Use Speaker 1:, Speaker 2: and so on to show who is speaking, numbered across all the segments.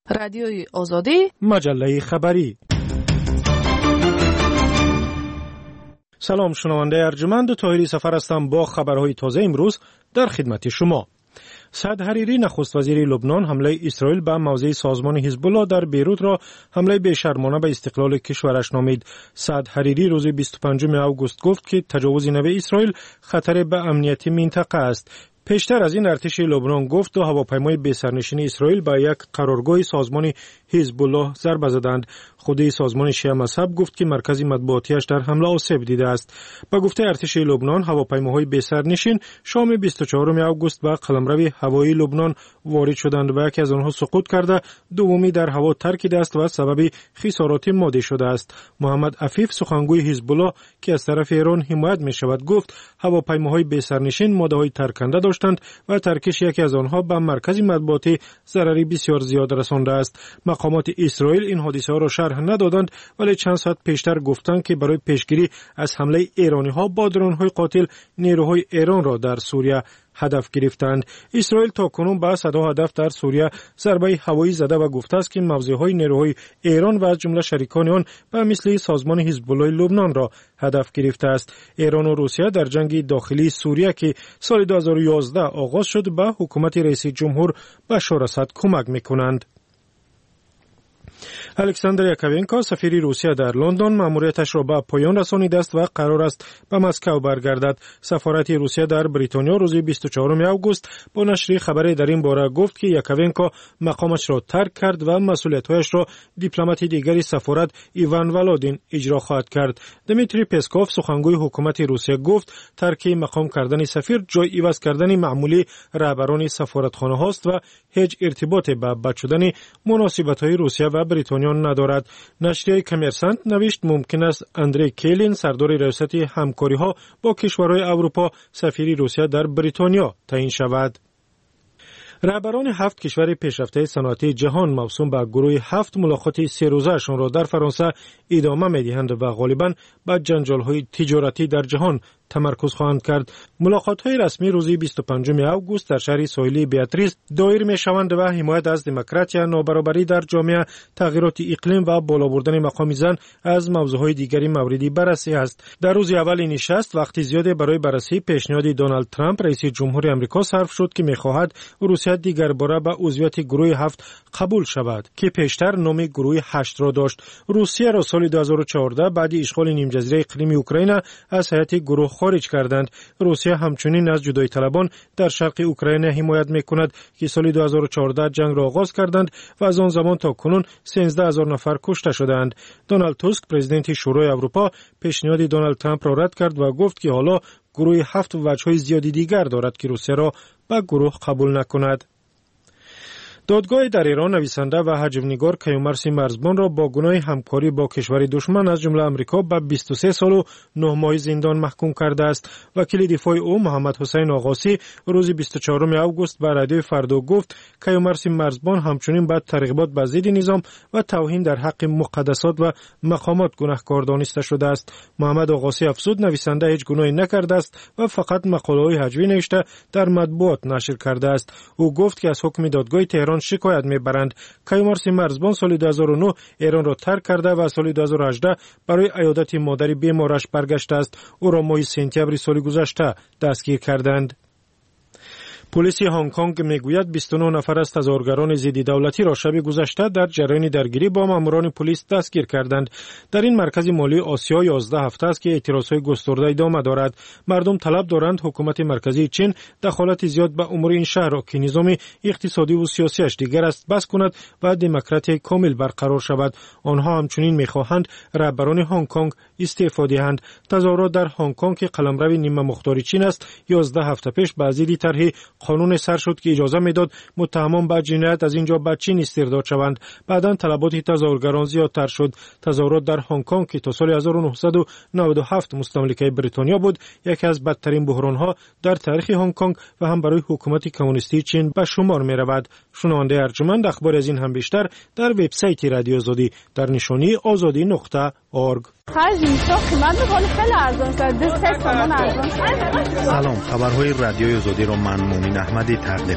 Speaker 1: رادیوی آزادی،
Speaker 2: مجله خبری. سلام شنونده ارجمند، طاهری سفر هستم با خبرهای تازه امروز در خدمت شما. سعد حریری نخست وزیر لبنان حمله اسرائیل به موضع سازمان حزب الله در بیروت را حمله بی‌شرمانه به استقلال کشورش نامید. سعد حریری روز 25 آگوست گفت که تجاوز نوع اسرائیل خطر به امنیت منطقه است. پیشتر از این ارتش لبنان گفت دو هواپیمای بی‌سرنشین اسرائیل به یک قرارگاه سازمان حزب الله ضربه زدند. خود سازمان شیعه مذهب گفت که مرکز مطبوعاتیش در حمله آسیب دیده است. به گفته ارتش لبنان هواپیماهای بی‌سرنشین شام 24 آگوست به قلمرو هوایی لبنان وارد شدند و یکی از آنها سقوط کرده، دومی در هوا ترکیده است و سبب خسارات مادی شده است. محمد عفیف سخنگوی حزب الله که از طرف ایران حمایت می شود گفت هواپیماهای بی‌سرنشین ماده‌های ترکنده داشتند و ترکش یکی از آنها به مرکز مطبوعاتی ضرری بسیار زیاد رسانده است. مقامات اسرائیل این حادثه ها را شرح ندادند، ولی چند ساعت پیشتر گفتند که برای پیشگیری از حمله ایرانی ها با درون‌های قاتل نیروهای ایران را در سوریه هدف گرفتند. اسرائیل تاکنون به صدها هدف در سوریه ضربه هوایی زده و گفته است که موضع‌های نیروهای ایران و از جمله شریکان آن به مثل سازمان حزب الله لبنان را هدف گرفته است. ایران و روسیه در جنگ داخلی سوریه که سال 2011 آغاز شد به حکومت رئیس جمهور بشار اسد کمک می‌کنند. الکساندر یاکوونکو سفیر روسیه در لندن مأموریتش را به پایان رسانیده است و قرار است به مسکو برگردد. سفارت روسیه در بریتانیا روز 24 آگوست با نشر خبری در این باره گفت که یاکوونکو مقامش را ترک کرد و مسئولیت‌هایش را دیپلمات دیگری سفارت ایوان ولادین اجرا خواهد کرد. دمیتری پسکوف سخنگوی حکومت روسیه گفت ترک مقام کردن سفیر جای عوض کردن معمولی رهبران سفارتخانه هاست و هیچ ارتباطی به بد شدن مناسبت‌های روسیه و بریتانیا ندارد. نشریه کامرسانت نوشت ممکن است اندری کیلین سردار ریاست همکاری‌ها با کشورهای اروپا سفیر روسیه در بریتانیا تعیین شود. رهبران 7 کشور پیشرفته صنعتی جهان موسوم به گروه 7 ملاقات 3 روزه‌شان را در فرانسه ادامه می‌دهند و غالباً به جنجال‌های تجارتی در جهان تمرکز خواهند کرد. ملاقات‌های رسمی روز 25 آگوست در شهر ساحلی بیاتریس دایر می‌شوند و حمایت از دموکراسی، نابرابری در جامعه، تغییرات اقلیم و بالا بردن مقام زن از موضوعات دیگری موردی بررسی است. در روز اول نشست وقت زیادی برای بررسی پیشنهاد دونالد ترامپ رئیس جمهور آمریکا صرف شد که می‌خواهد روسیه دیگر باره به عضویت گروه 7 قبول شود که پیشتر نام گروه 8 را داشت. روسیه را سال 2014 بعد اشغال نیمجزیره اقلیمی اوکراین از هیئت گروه خارج کردند. روسیه همچنین از جدایی طلبان در شرق اوکراین حمایت می‌کند که سال 2014 جنگ را آغاز کردند و از آن زمان تا کنون 13000 نفر کشته شدند. دونالد توسک پرزیدنت شورای اروپا پیشنهاد دونالد ترامپ را رد کرد و گفت که حالا گروه 7 وجه‌های زیادی دیگر دارد که روسیه را به گروه قبول نکند. دادگاه در ایران نویسنده و حجم‌نگار کیومرث مرزبان را با گناه همکاری با کشور دشمن از جمله آمریکا به 23 سال و 9 ماه زندان محکوم کرده است. وکیل دفاع او محمد حسین آقاسی روز 24 آگوست به رادیو فردا گفت کیومرث مرزبان همچنین به ترغیبات به ضد نظام و توهین در حق مقدسات و مقامات گناهکار دانسته شده است. محمد آقاسی افزود نویسنده هیچ گناهی نکرده است و فقط مقاله‌های هجوی نوشته در مطبوعات نشر کرده است. او گفت که از حکم دادگاه تهران شکایت میبرند. کیومرث مرزبان سال 2009 ایران را ترک کرده و سال 2018 برای عیادت مادر بیمارش برگشته است. او را ماه سپتامبر سال گذشته دستگیر کردند. پلیس هنگ کنگ میگوید 29 نفر از تظاهرگران ضد دولتی را شب گذشته در جریان درگیری با ماموران پلیس دستگیر کردند. در این مرکز مالی آسیا 11 هفته است که اعتراضهای گسترده ادامه دارد. مردم طلب دارند حکومت مرکزی چین دخالت زیاد به امور این شهر را که نظام اقتصادی و سیاسیش دیگر است بس کند و دموکراسی کامل برقرار شود. آنها همچنین میخواهند رهبران هنگ کنگ استعفا دهند. تظاهرات در هنگ کنگ که قلمرو نیمه مختار چین است 11 هفته پیش به ضد طرح قانون سر شد که اجازه میداد متهمان به جنایت از اینجا به چین استرداد شوند. بعداً طلبات تظاهرگران زیادتر شد. تظاهرات در هنگ کنگ که تا سال 1997 مستملکه بریتانیا بود یکی از بدترین بحران‌ها در تاریخ هنگ کنگ و هم برای حکومت کمونیستی چین به شمار می‌رود. شنونده ارجمند اخبار از این هم بیشتر در وبسایت رادیو آزادی در نشانی azadi.org.
Speaker 1: سلام، خبرهای رادیوی آزادی رو من مومین احمدی تقدیم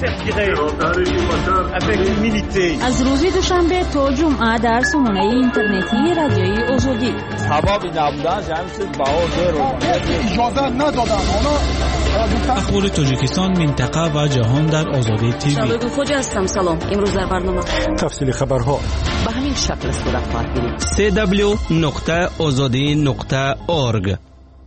Speaker 1: می‌کنم.
Speaker 3: از روز دوشنبه تا جمعه در سامانه اینترنتی رادیوی آزادی.
Speaker 4: سبب نبودن جمعیت بهادر رو
Speaker 5: اجازه ندادن.
Speaker 6: اخبار تاجیکستان، منطقه و جهان در آزادی تیوی.
Speaker 3: شبکه خوج هستم. سلام. امروز در برنامه
Speaker 2: تفصیل خبرها
Speaker 3: به همین شکل صورت خواهد گرفت.
Speaker 7: www.azadi.org.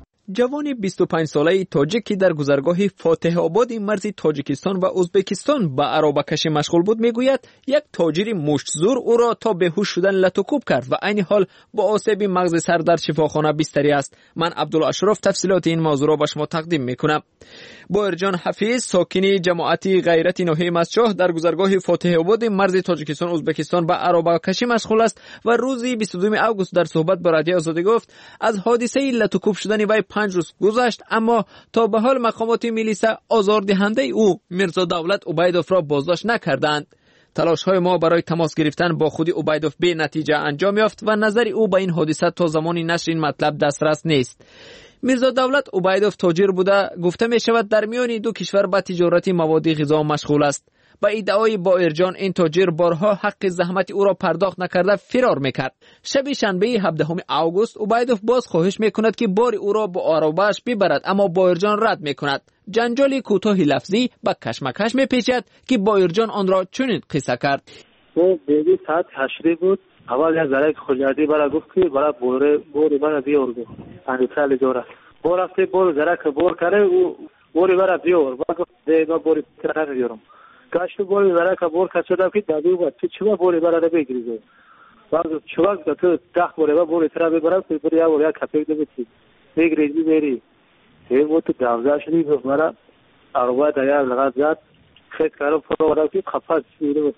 Speaker 7: جوان 25 ساله تاجیکی در گذرگاه فاتح آباد مرز تاجیکستان و ازبکستان به عرابه کشی مشغول بود میگوید یک تاجر مشت‌زور او را تا بیهوش شدن لطوکوب کرد و عین حال با آسیب مغز سر در شفاخانه بستری است. من عبدالاشرف تفصیلات این موضوع را به شما تقدیم میکنم. باهرجان حفیظ ساکنی جماعتی غیرت ناحیه مسچاه در گذرگاه فاتح آباد مرز تاجیکستان ازبکستان به عرابه کشی مشغول است و روز 22 آگوست در صحبت با رادیو آزادی گفت از حادثه لطوکوب شدن وی 5 روز گذشت، اما تا به حال مقامات میلیسا آزاردهنده او میرزا دولت عبیدوف را بازداشت نکردند. تلاش‌های ما برای تماس گرفتن با خود عبیدوف به نتیجه انجام یافت و نظر او به این حادثه تا زمانی نشر این مطلب دسترس نیست. میرزا دولت عبیدوف تاجر بوده گفته می شود در میان دو کشور به تجارت مواد غذا مشغول است. با ادعای باهرجان این تاجر بارها حق زحمت او را پرداخت نکرده فرار میکرد. شب شنبه 17 آگوست عبیدوف باز خواهش میکند که بار او را با عربه‌اش ببرد، اما باهرجان رد میکند. جنجال کوتاه لفظی با کشمکش میپیچد که باهرجان آن را چنین قصه کرد.
Speaker 8: تو بیبی ساعت 8 بود. اول یک ذره خلیاتی برای گفت که برای بوری برای بیار گفت اندیسال جورا بور رفته بور ذره که بور کرده او بوری برای بیار گفت دیگه بوری ترانه بیارم کاش بوری ذره که بور کشیده که دادی بود چه بوری برای بگیری بعد چوک تو تاخ بوری ترا ببره بری او یا کپی دادی بگیری بری این بود داوزا شدی برای اروا دایا لگا زد خیلی کارو فرو رفتی خفاش میره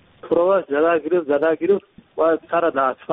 Speaker 8: فرو زدا گرفت و سر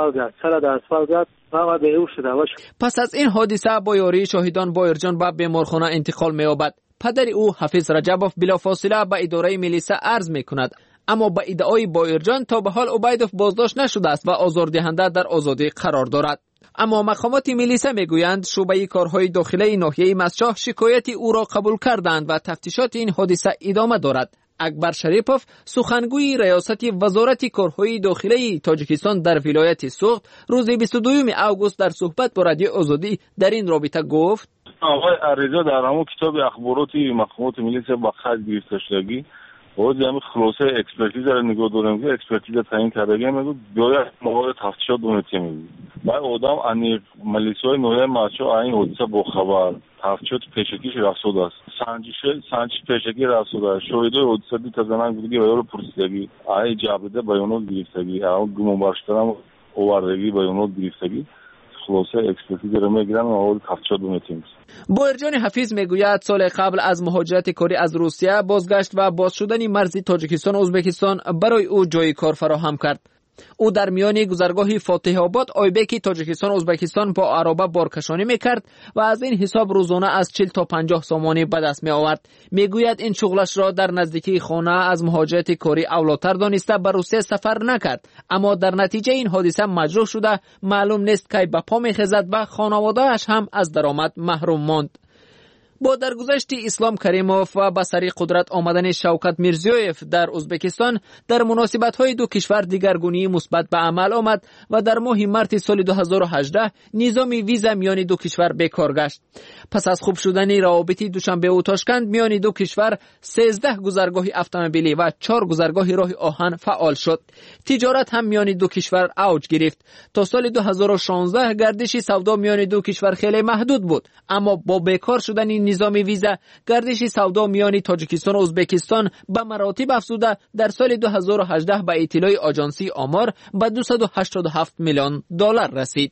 Speaker 8: در اسفالت زد و بیهوش شد.
Speaker 7: پس از این حادثه با یاری شاهدان باهرجان به بیمارخانه انتقال می‌یابد. پدر او حفیظ رجبوف بلافاصله به اداره میلیسا عرض می‌کند، اما با ادعای باهرجان تا به حال عبیدوف بازداشت نشده است و آزاردهنده در آزادی قرار دارد. اما مقامات میلیسا میگویند شعبه کارهای داخلی ناحیه مسچاه شکایت او را قبول کردند و تفتیشات این حادثه ادامه دارد. اکبر شریپوف سخنگوی ریاست وزارت کارهای داخلی تاجیکستان در ولایت سوخت روز 22 آگوست در صحبت با رادیو آزادی در این رابطه گفت
Speaker 9: آقای عریضه در همون کتاب اخبارات مقامات میلیسا با خط گرفته شدگی باید همین خلاصه اکسپرتیز را نگاه دارم که اکسپرتیز تعیین کردگی میگه باید موارد تفتیشات دونتی میگه بعد آدم انی ملیسای نوعی ماچو این حادثه با خبر تفتیشات پیشگیش رسول است سنجش پیشگی رسول است شاهدای حادثه دو تا زنان بودگی و یارو پرسیدگی ای جابده بیانات گرفتگی اون گمان برشترم آوردگی بیانات گرفتگی خلاصه اکسپرتیز را میگیرن و اول تفتیشات دونتی میگه.
Speaker 7: باهرجان حفیظ میگوید سال قبل از مهاجرت کاری از روسیه بازگشت و باز شدن مرز تاجیکستان و ازبکستان برای او جای کار فراهم کرد. او در میان گذرگاه فاتح آباد آیبک تاجیکستان و ازبکستان با عربه بارکشانی میکرد و از این حساب روزانه از 40 تا 50 سامانی به دست می آورد. میگوید این شغلش را در نزدیکی خانه از مهاجرت کاری اولاتر دانسته به روسیه سفر نکرد، اما در نتیجه این حادثه مجروح شده معلوم نیست کی به پا میخیزد و خانواده‌اش هم از درآمد محروم ماند. با درگذشت اسلام کریموف و به سری قدرت آمدن شوکت میرزیویف در ازبکستان در مناسبت‌های دو کشور دیگرگونی مثبت به عمل آمد و در ماه مارس سال 2018 نظام ویزا میان دو کشور بیکار گشت. پس از خوب شدن روابط دوشنبه و تاشکند میان دو کشور 13 گذرگاه اتومبیلی و 4 گذرگاه راه آهن فعال شد. تجارت هم میان دو کشور اوج گرفت. تا سال 2016 گردش سودا میان دو کشور خیلی محدود بود، اما با بیکار شدن نظام ویزا گردش سودا میان تاجیکستان و ازبکستان به مراتب افزوده در سال 2018 به اطلاع آژانسی آمار به 287 میلیون دلار رسید.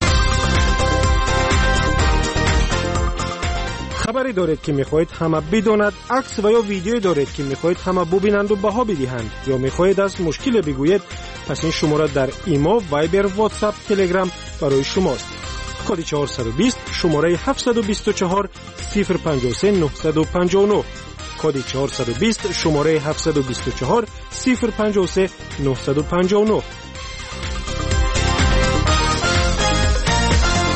Speaker 2: خبری دارید که میخواهید همه بداند، عکس و یا ویدیویی دارید که میخواهید همه ببینند و بها بدهند، یا میخواهید از مشکل بگویید، پس این شماره در ایما، وایبر، واتساپ، تلگرام برای شماست. کد 420 شماره 724 053 959 کد 420 شماره 724 053 959.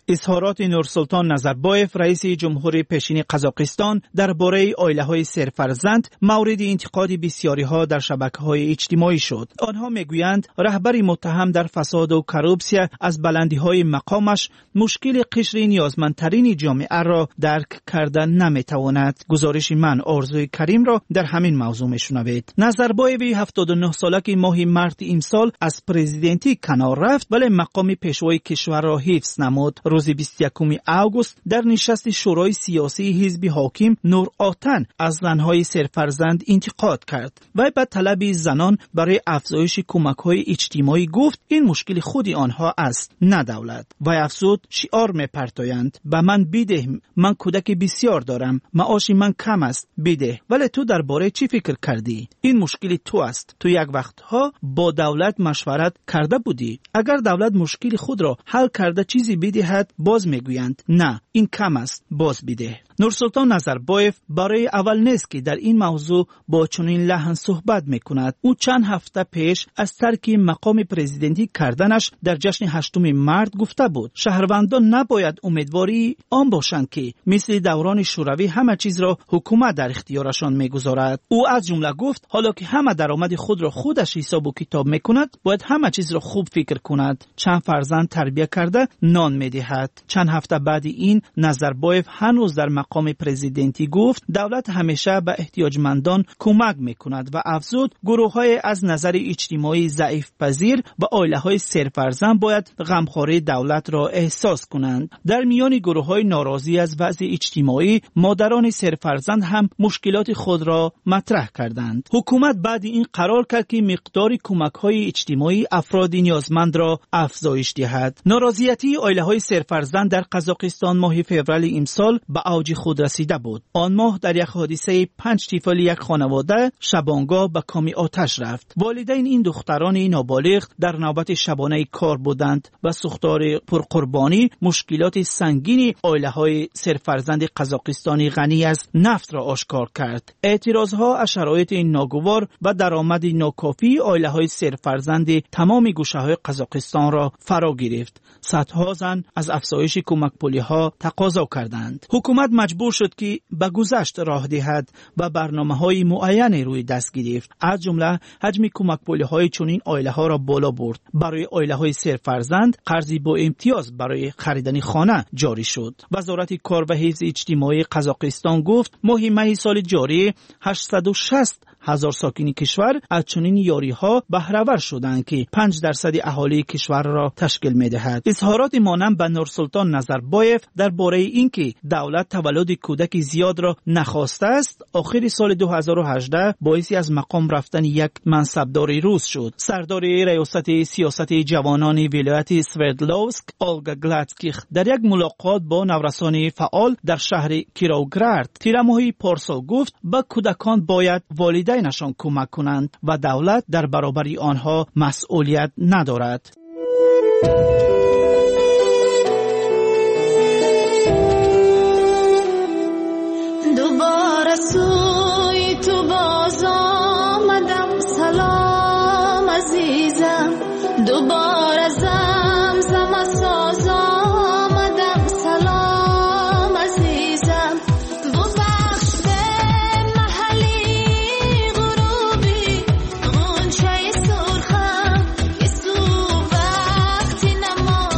Speaker 10: اظهارات نورسلطان نظربایف رئیس جمهوری پیشین قزاقستان درباره عائله‌های سرفرزند مورد انتقاد بسیاری‌ها در شبکه‌های اجتماعی شد. آنها میگویند رهبر متهم در فساد و کروپسیا از بلندی‌های مقامش مشکل قشر نیازمندترین جامعه را درک کردن نمی‌تواند. گزارش من آرزوی کریم را در همین موضوع میشنوید. نظربایف 79 ساله که ماه مارس امسال از پرزیدنتی کنار رفت ولی مقام پیشوای کشور را حفظ نمود. روز 21 آگوست در نشست شورای سیاسی حزب حاکم نور آتن از زنهای سرفرزند انتقاد کرد و به طلب زنان برای افزایش کمک‌های اجتماعی گفت این مشکل خود آنها است نه دولت. و افزود شعار می‌پرتایند به من بده، من کودک بسیار دارم، معاش من کم است، بده. ولی تو درباره چی فکر کردی؟ این مشکل تو است. تو یک وقتها با دولت مشورت کرده بودی. اگر دولت مشکل خود را حل کرده چیزی بدهد باز میگویند نه این کم است، باز بده. نورسلطان نظربایف برای اول نیست که در این موضوع با چنین لحن صحبت میکند. او چند هفته پیش از ترک مقام پرزیدنتی کردنش در جشن 8 مارس گفته بود شهروندان نباید امیدواری آن باشند که مثل دوران شوروی همه چیز را حکومت در اختیارشان میگذارد. او از جمله گفت حالا که همه درآمد خود را خودش حساب و کتاب میکند باید همه چیز را خوب فکر کند. چند فرزند تربیت کرده نان میدهد. چند هفته بعد این نظربایف هنوز در مقام پرزیدنتی گفت دولت همیشه به احتیاجمندان کمک میکند و افزود گروه‌های از نظر اجتماعی ضعیف پذیر و عائله‌های سرفرزند باید غمخواری دولت را احساس کنند. در میان گروه‌های ناراضی از وضع اجتماعی مادران سرفرزند هم مشکلات خود را مطرح کردند. حکومت بعد این قرار کرد که مقدار کمک‌های اجتماعی افراد نیازمند را افزایش دهد. ناراضیتی عائله‌های سرفرزند در قزاقستان ماه فوریه امسال به اوج خود رسیده بود. آن ماه در یک حادثه 5 طفل یک خانواده شبانگاه به کام آتش رفت. والدین این دختران نابالغ در نوبت شبانه کار بودند و سوختار پرقربانی مشکلات سنگین عائله‌های سرفرزند قزاقستانی غنی از نفت را آشکار کرد. اعتراضها از شرایط ناگوار و درآمد ناکافی عائله‌های سرفرزند تمام گوشه‌های قزاقستان را فرا گرفت. صدها زن از افزایش کمک پولی‌ها تقاضا کردند. حکومت مجبور شد که به گذشت راه دهد و برنامه‌های معینی روی دست گرفت. از جمله حجم کمک پولی‌های چنین عائله‌ها را بالا برد. برای عائله‌های سرفرزند قرضی با امتیاز برای خریدن خانه جاری شد. وزارت کار و حفظ اجتماعی قزاقستان گفت ماه می سال جاری 860,000 ساکن کشور از چنین یاری‌ها بهره‌ور شدند که 5% اهالی کشور را تشکیل می‌دهد. اظهارات مانند به نورسلطان نظربایف درباره اینکه دولت تولد کودک زیاد را نخواسته است آخر سال 2018 باعثی از مقام رفتن یک منصبدار روس شد. سردار ریاست سیاست جوانان ولایت سوردلوسک اولگا گلاتسکیخ در یک ملاقات با نورسان فعال در شهر کیروگراد تیر ماه پارسال گفت به کودکان باید والدینشان کمک کنند و دولت در برابر آنها مسئولیت ندارد.
Speaker 11: دوباره سوی تو باز آمدم سلام عزیزم دوباره زمزم ساز آمدم سلام عزیزم ببخش به محلی غروبی غنچه سرخم یه سو وقتی نماز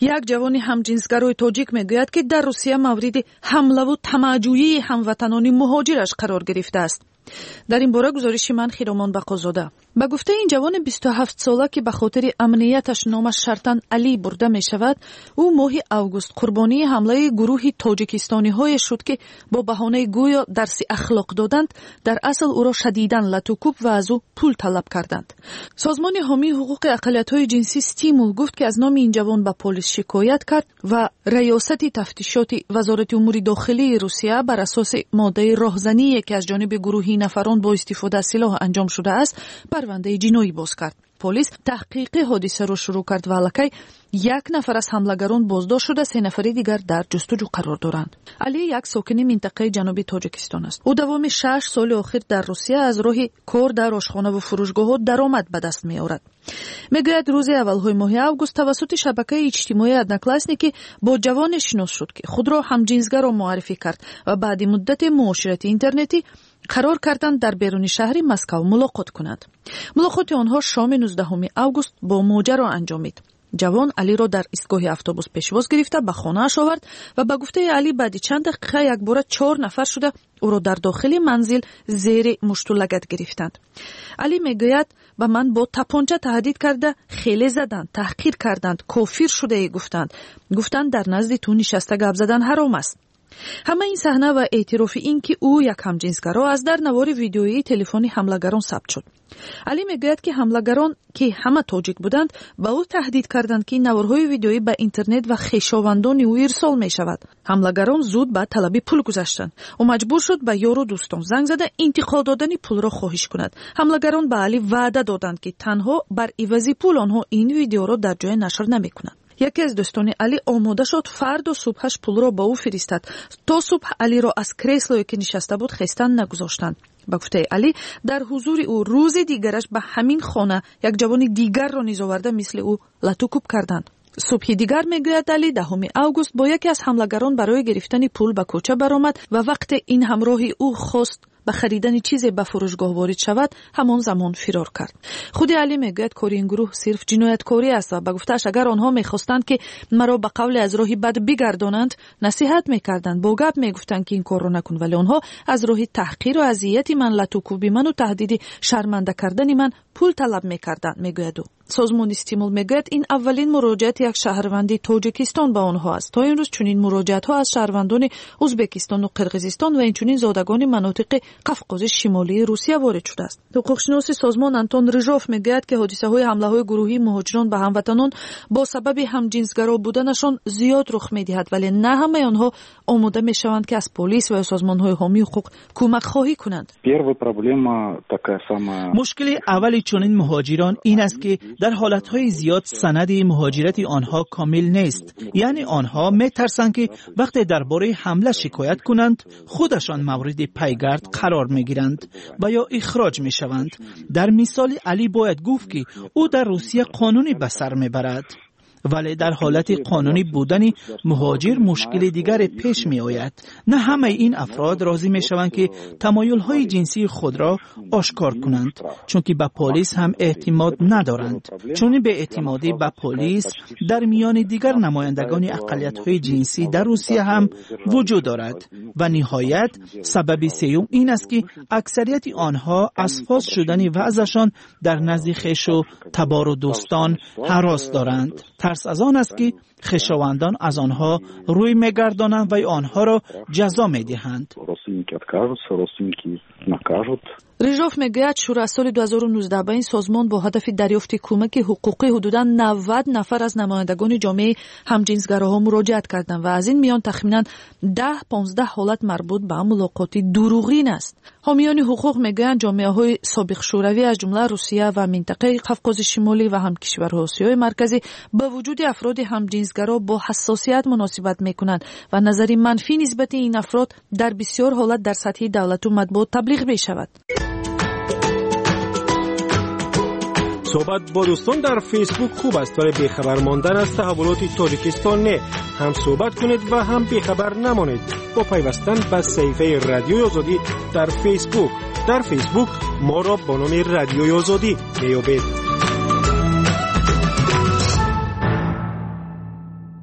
Speaker 12: یک جوان همجنسگرای تاجیک میگوید که در روسیه مورد حمله و طمع‌جویی هموطنان مهاجرش قرار گرفته است. در این باره گزارش من خیرامان بقازاده. به گفته این جوان 27 ساله که به خاطر امنیتش نامش شرطاً علی برده می شود، او ماه اوگوست قربانی حمله گروه تاجیکستانی های شد که با بهانه گویا درس اخلاق دادند در اصل او را شدیداً لطوکوب و از او پول طلب کردند. سازمان حامی حقوق اقلیت های جنسی استیمول گفت که از نام این جوان به پلیس شکایت کرد و ریاست تفتیشات وزارت امور داخلی روسیه بر اساس ماده راهزنی که از جانب گروهی نفران با استفاده از سلاح انجام شده است پرونده جنایی باز کرد. پلیس تحقیق حادثه را شروع کرد و الکی 1 نفر از حملگران بازداشت شده، 3 نفر دیگر در جستجو قرار دارند. علی یک ساکن منطقه جنوبی تاجیکستان است. او دوام 6 سال اخیر در روسیه از راه کار در آشخانه و فروشگاه‌ها درآمد به دست می‌آورد. میگوید روز اول‌های ماه اوگوست توسط شبکه اجتماعی ادناکلاسنیکی با جوان شناس شد که خود را همجنسگر معرفی کرد و بعد مدت معاشرت اینترنتی قرار کردند در بیرون شهر مسکو ملاقات کنند. ملاقات آنها شام 19 اوگوست با ماجرا انجامید. جوان علی را در ایستگاه اتوبوس پیشواز گرفته به خانه‌اش آورد و به گفته علی بعد چند دقیقه یک بار 4 نفر شده او را در داخل منزل زیر مشت و لگد گرفتند. علی میگوید به من با تپانچه تهدید کرده، خیلی زدند، تحقیر کردند، کافر شده گفتند در نزد تو نشسته گپ زدن حرام است. همه این صحنه و اعتراف این که او یک همجنسگر از در نوار ویدیویی تلفنی حملگران ثبت شد. علی میگوید که حملگران که همه تاجیک بودند با او تهدید کردند که نوارهای ویدیویی به اینترنت و خویشاوندان او ارسال می شود. حملگران زود به طلب پول گذاشتند. او مجبور شد به یار و دوستان زنگ زده انتقال دادن پول را خواهش کند. حملگران به علی وعده دادند که تنها بر عوض پول آنها این ویدیو را در جای نشر نمیکنند. یکی از دوستان علی آماده شد فردا صبحش پول را با او فرستاد. تا صبح علی را از کرسلویی که نشسته بود خستن نگذاشتند. با گفته علی در حضور او روز دیگرش به همین خانه یک جوان دیگر را نیز آورده مثل او لطوکوب کردند. صبح دیگر میگوید علی 10 اوگوست با یکی از حملگران برای گرفتن پول به کوچه برآمد و وقت این همراهی او خواست به خریدن چیزی به فروشگاه وارد شود همان زمان فرار کرد. خود علی میگوید کار این گروه صرف جنایتکاری است و به گفته‌اش اگر آنها میخواستند که مرا به قول از راه بد بگردانند نصیحت میکردند، با گپ میگفتند که این کار را نکن، ولی آنها از راه تحقیر و اذیت من، لطوکوبی من و تهدید شرمنده کردن من پول طلب میکردند. میگوید سازمان استیمول میگوید این اولین مراجعت یک شهروندی تاجیکستان به آنها است. تا امروز چنین مراجعت ها از شهروندان ازبکستان و قرقیزستان و اینچنین زادگان مناطق قفقاز شمالی روسیه وارد شده است. حقوقشناس سازمان آنتون ریژوف میگوید که حادثه های حمله های گروهی مهاجران به هموطنان با سبب همجنسگرا بودنشان زیاد رخ میدهد، ولی نه همه آنها آماده میشوند که از پلیس و سازمان های حامی حقوق کمک خواهی کنند.
Speaker 10: مشکل اولی چنین مهاجران این است که در حالتهای زیاد سند مهاجرت آنها کامل نیست. یعنی آنها میترسند که وقتی درباره حمله شکایت کنند خودشان مورد پیگرد قرار میگیرند و یا اخراج میشوند. در مثال علی باید گفت که او در روسیه قانونی به سر میبرد، ولی در حالت قانونی بودن مهاجر مشکل دیگر پیش می آید. نه همه این افراد راضی می شوند که تمایل های جنسی خود را آشکار کنند، چون که به پلیس هم اعتماد ندارند. چون به اعتمادی به پلیس در میان دیگر نمایندگان اقلیت های جنسی در روسیه هم وجود دارد. و نهایت سبب سوم این است که اکثریت آنها از فاز شدن وضعشان در نزد خویش و تبار و دوستان هراس دارند. ترس از آن است که خویشاوندان از آنها روی میگردانند و آنها را جزا میدهند.
Speaker 12: ریژوف میگوید شروع از سال 2019 به این سازمان با هدف دریافت کمک حقوقی حدوداً 90 نفر از نمایندگان جامعه همجنسگراها مراجعت کردند و از این میان تخمیناً 10-15 حالت مربوط به ملاقات دروغین است. حامیان حقوق میگویند جامعه‌های سابق شوروی از جمله روسیه و منطقه قفقاز شمالی و هم کشورهای آسیای مرکزی با وجود افراد همجنسگرا با حساسیت مناسبت میکنند و نظری منفی نسبت این افراد در بسیار حالت در سطح دولت و مطبوعات تبلیغ میشود.
Speaker 2: صحبت با دوستان در فیسبوک خوب است، ولی بیخبر ماندن از تحولات تاجیکستان نه. هم صحبت کنید و هم بیخبر نمانید با پیوستن به صفحه رادیوی آزادی در فیسبوک. در فیسبوک ما را با نام رادیوی آزادی میابید.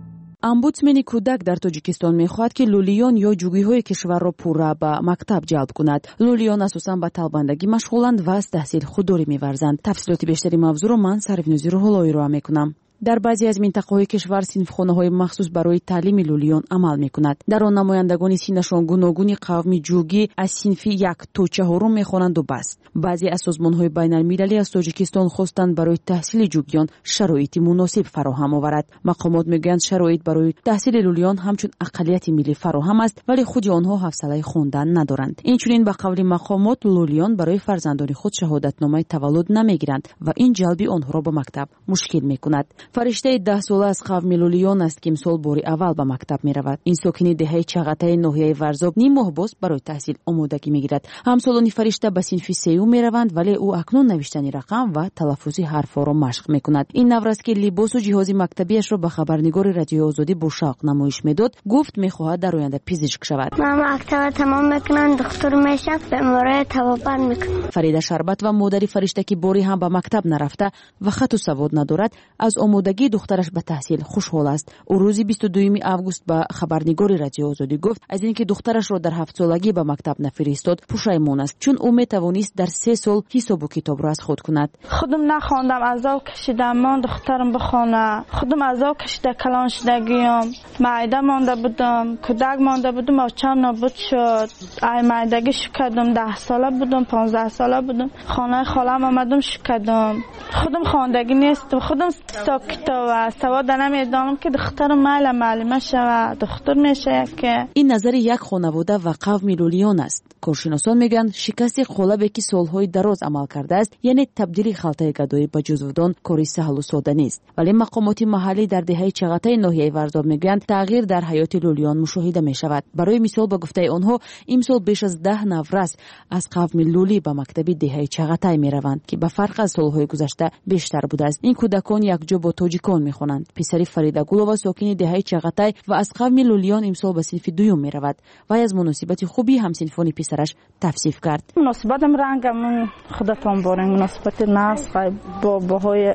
Speaker 13: омбудсмени кӯдак дар тоҷикистон мехоҳад ки лӯлиён ё ҷугиҳои кишварро пурра ба мактаб ҷалб кунад. лӯлиён асосан ба талбандагӣ машғуланд ва аз таҳсил худдорӣ меварзанд. тафсилоти бештари мавзӯъро ман Сарвинӯзи Рӯҳуллоӣ роа мекунам. дар баъзе аз минтақаҳои кишвар синфхонаҳои махсус барои таълими лӯлиён амал мекунад. дар он намояндагони синнашон гуногуни қавми ҷугӣ аз синфи 1 то 4 мехонанду бас. баъзе аз созмонҳои байналмилалӣ аз тоҷикистон хостанд барои таҳсили ҷугиён шароити муносиб фароҳам оварад. мақомот мегӯянд шароит барои таҳсили лӯлиён ҳамчун ақалияти миллӣ фароҳам аст, вале худи онҳо ҳавсалаи хондан надоранд. инчунин ба қавли мақомот лӯлиён барои фарзандони худ шаҳодатномаи таваллуд намегиранд ва ин ҷалби онҳоро ба мактаб мушкил мекунад. фариштаи 10 сола аз қавми лӯлиён аст ки имсол бори аввал ба мактаб меравад. ин сокини деҳаи Чағатаи ноҳияи Варзоб ним моҳ боз барои таҳсил омодагӣ мегирад. ҳамсолони фаришта ба синфи 3 мераванд, вале ӯ акнун навиштани рақам ва талаффузи ҳарфҳоро машқ мекунад. ин навр аст ки либосу ҷиҳози мактабиашро ба хабарнигори Радиои Озодӣ бо шавқ намоиш медод. гуфт мехоҳад дар оянда пизишк шавад.
Speaker 14: ман мактаба тамом мекунам, духтур мешам, бемораи табобат мекунам.
Speaker 13: Фарида Шарбат ва модари фаришта ки бори ҳам ба мактаб нарафта ва хату савод надорад, аз омодагии духтараш ба таҳсил хушҳол аст. ӯ рӯзи 22 август ба хабарнигори Радиои Озодӣ гуфт аз ин ки духтарашро дар 7 солагӣ ба мактаб нафиристод пушаймон аст, чун ӯ метавонист дар 3 сол ҳисобу китобро аз худ кунад.
Speaker 15: خودم نخواندم، عذاب کشیدم، من دخترم بخونه. خودم عذاب کشیده کلان شدگیم، معده مانده بودم، کودک مانده بودم، بچه‌م نابود شد. ای معدگی شکردم، 10 ساله بودم، 15 ساله بودم. خانه خالم آمدم شکردم. خودم خواندگی نیستم، خودم حساب کتاب سواد نمیدانم که دخترم معلمه شود، دختر میشه که.
Speaker 13: این نظر یک خانواده و قوم لولیون است. کارشناسان میگن شکست قالبی که سالهای دراز عمل کرده است، یعنی تبدیل خلطه گدایی به جزودان کاری سهل و ساده نیست. ولی مقامات محلی در دهه چغتای ناحیه ورزاب میگن تغییر در حیات لولیون مشاهده میشود. برای مثال با گفته آنها امسال بیش از 10 نفر از قوم لولی به مکتب دهه چغتای میروند که به فرق از سالهای گذشته بیشتر بوده است. این کودکان یک جا با تاجیکان میخوانند. پسری فریدا گلووا ساکن دهه چغتای و از قوم لولیون امسال به صنف دوم میرود و از مناسبت خوبی همسنفانی پسرش توصیف کرد.
Speaker 15: مناسبتم رنگم خودتون بارین مناسبت ناس با باهای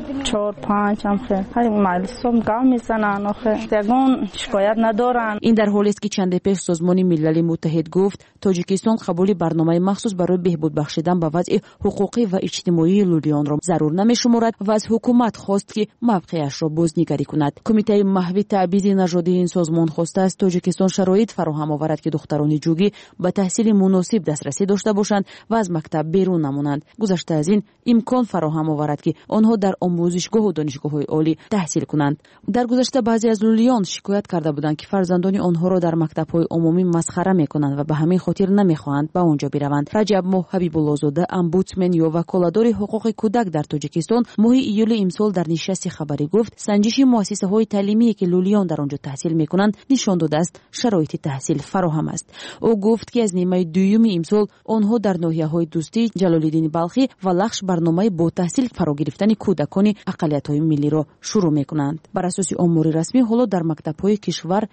Speaker 15: 4-5 هم خیلی معلوم گام میزنن آخه یگون شکایت ندارن.
Speaker 13: این در حالی است که چند پیش سازمان ملل متحد گفت تاجیکستان قبول برنامه مخصوص برای بهبود بخشیدن به وضع حقوقی و اجتماعی لولیان را ضرور نمی‌شمارد و از حکومت خواست که موقعش را بازنگری کند. کمیته محوی تعبیض نژادی این سازمان خواسته است تاجیکستان شرایط فراهم آورد که دختران جوگی به تحصیل مناسب دسترسی داشته باشند و از مکتب بیرون نمانند. گذشته از این امکان فراهم آورد که آنها در آموزشگاه و دانشگاه‌های عالی تحصیل کنند. در گذشته بعضی از لولیان شکایت کرده بودند که فرزندان آنها را در مکتب‌های عمومی مسخره می‌کنند و به همین خاطر نمی‌خواهند به آنجا بروند. رجب ماه حبیب‌الله زاده امبودسمن یا وکالتدار حقوق کودک در تاجیکستان ماه ایول امسال در نشست خبری گفت سنجش مؤسسه‌های تعلیمی که لولیان در آنجا تحصیل می‌کنند نشان داده است شرایط تحصیل فراهم است. او گفت که از نیمه دوم امسال آنها در ناحیه‌های دوستی، جلال‌الدین بلخی و لخش برنامه با تحصیل فرا گرفتن کودکان اقلیت‌های ملی را شروع می‌کنند. بر اساس امور رسمی حالا در مکتب‌های کشور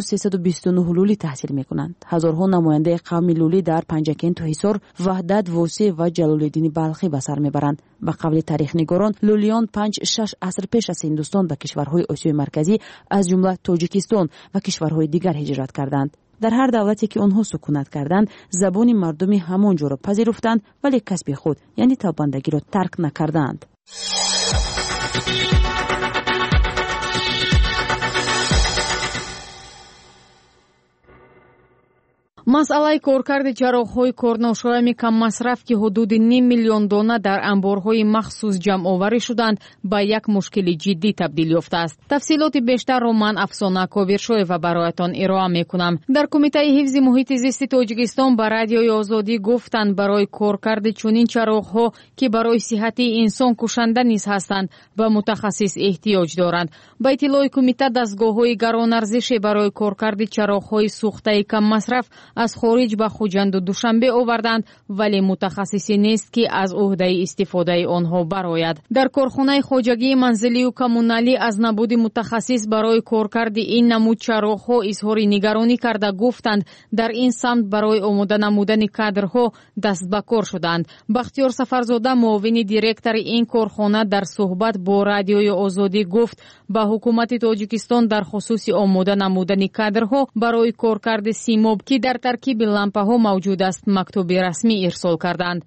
Speaker 13: 1329 لولی تحصیل می‌کنند. هزارها نماینده قوم لولی در پنجکن، حصار، وحدت، واسع و جلال‌الدین بلخی به سر میبرند. به قول تاریخ‌نگاران لولیان 5-6 عصر پیش از هندوستان به کشورهای آسیای مرکزی از جمله تاجیکستان و کشورهای دیگر هجرت کردند. در هر دولتی که آنها سکونت کردند زبان مردمی همانجا را پذیرفتند ولی کسب خود یعنی تابندگی را ترک نکردند.
Speaker 16: масъалаи коркарди ҷарроҳҳои корношоями каммасраф ки ҳудуди 5 миллион дона дар амборҳои махсус ҷамъоварӣ шуданд ба як мушкили ҷиддӣ табдил ёфтааст. тафсилоти бештарро ман Афсона Кобиршоева бароятон ироа мекунам. дар кумитаи ҳифзи муҳити зисти Тоҷикистон ба Радиои Озодӣ гуфтанд барои коркарди чунин чароғҳо ки барои сиҳати инсон кушанда низ ҳастанд ба мутахассис эҳтиёҷ доранд. ба иттилои кумита дастгоҳҳои гаронарзише барои коркарди чароғҳои сӯхтаи каммасраф аз از خارج به خوجند و دوشنبه آوردند ولی متخصصی نیست که از عهده استفاده آنها برآید. در کارخانه خواجگی منزلی و کمونالی از نبود متخصص برای کارکرد این نمود چراغ‌ها اظهار نگرانی کرده گفتند در این سمت برای آماده نمودن کادرها دست به کار شدند. بختیار سفرزاده معاون دیرکتور این کارخانه در صحبت با رادیوی آزادی گفت به حکومت تاجیکستان در خصوص آماده نمودن کادرها برای کارکرد سیماب که در ترکیب لامپه ها موجود است مکتوب رسمی ارسال کردند.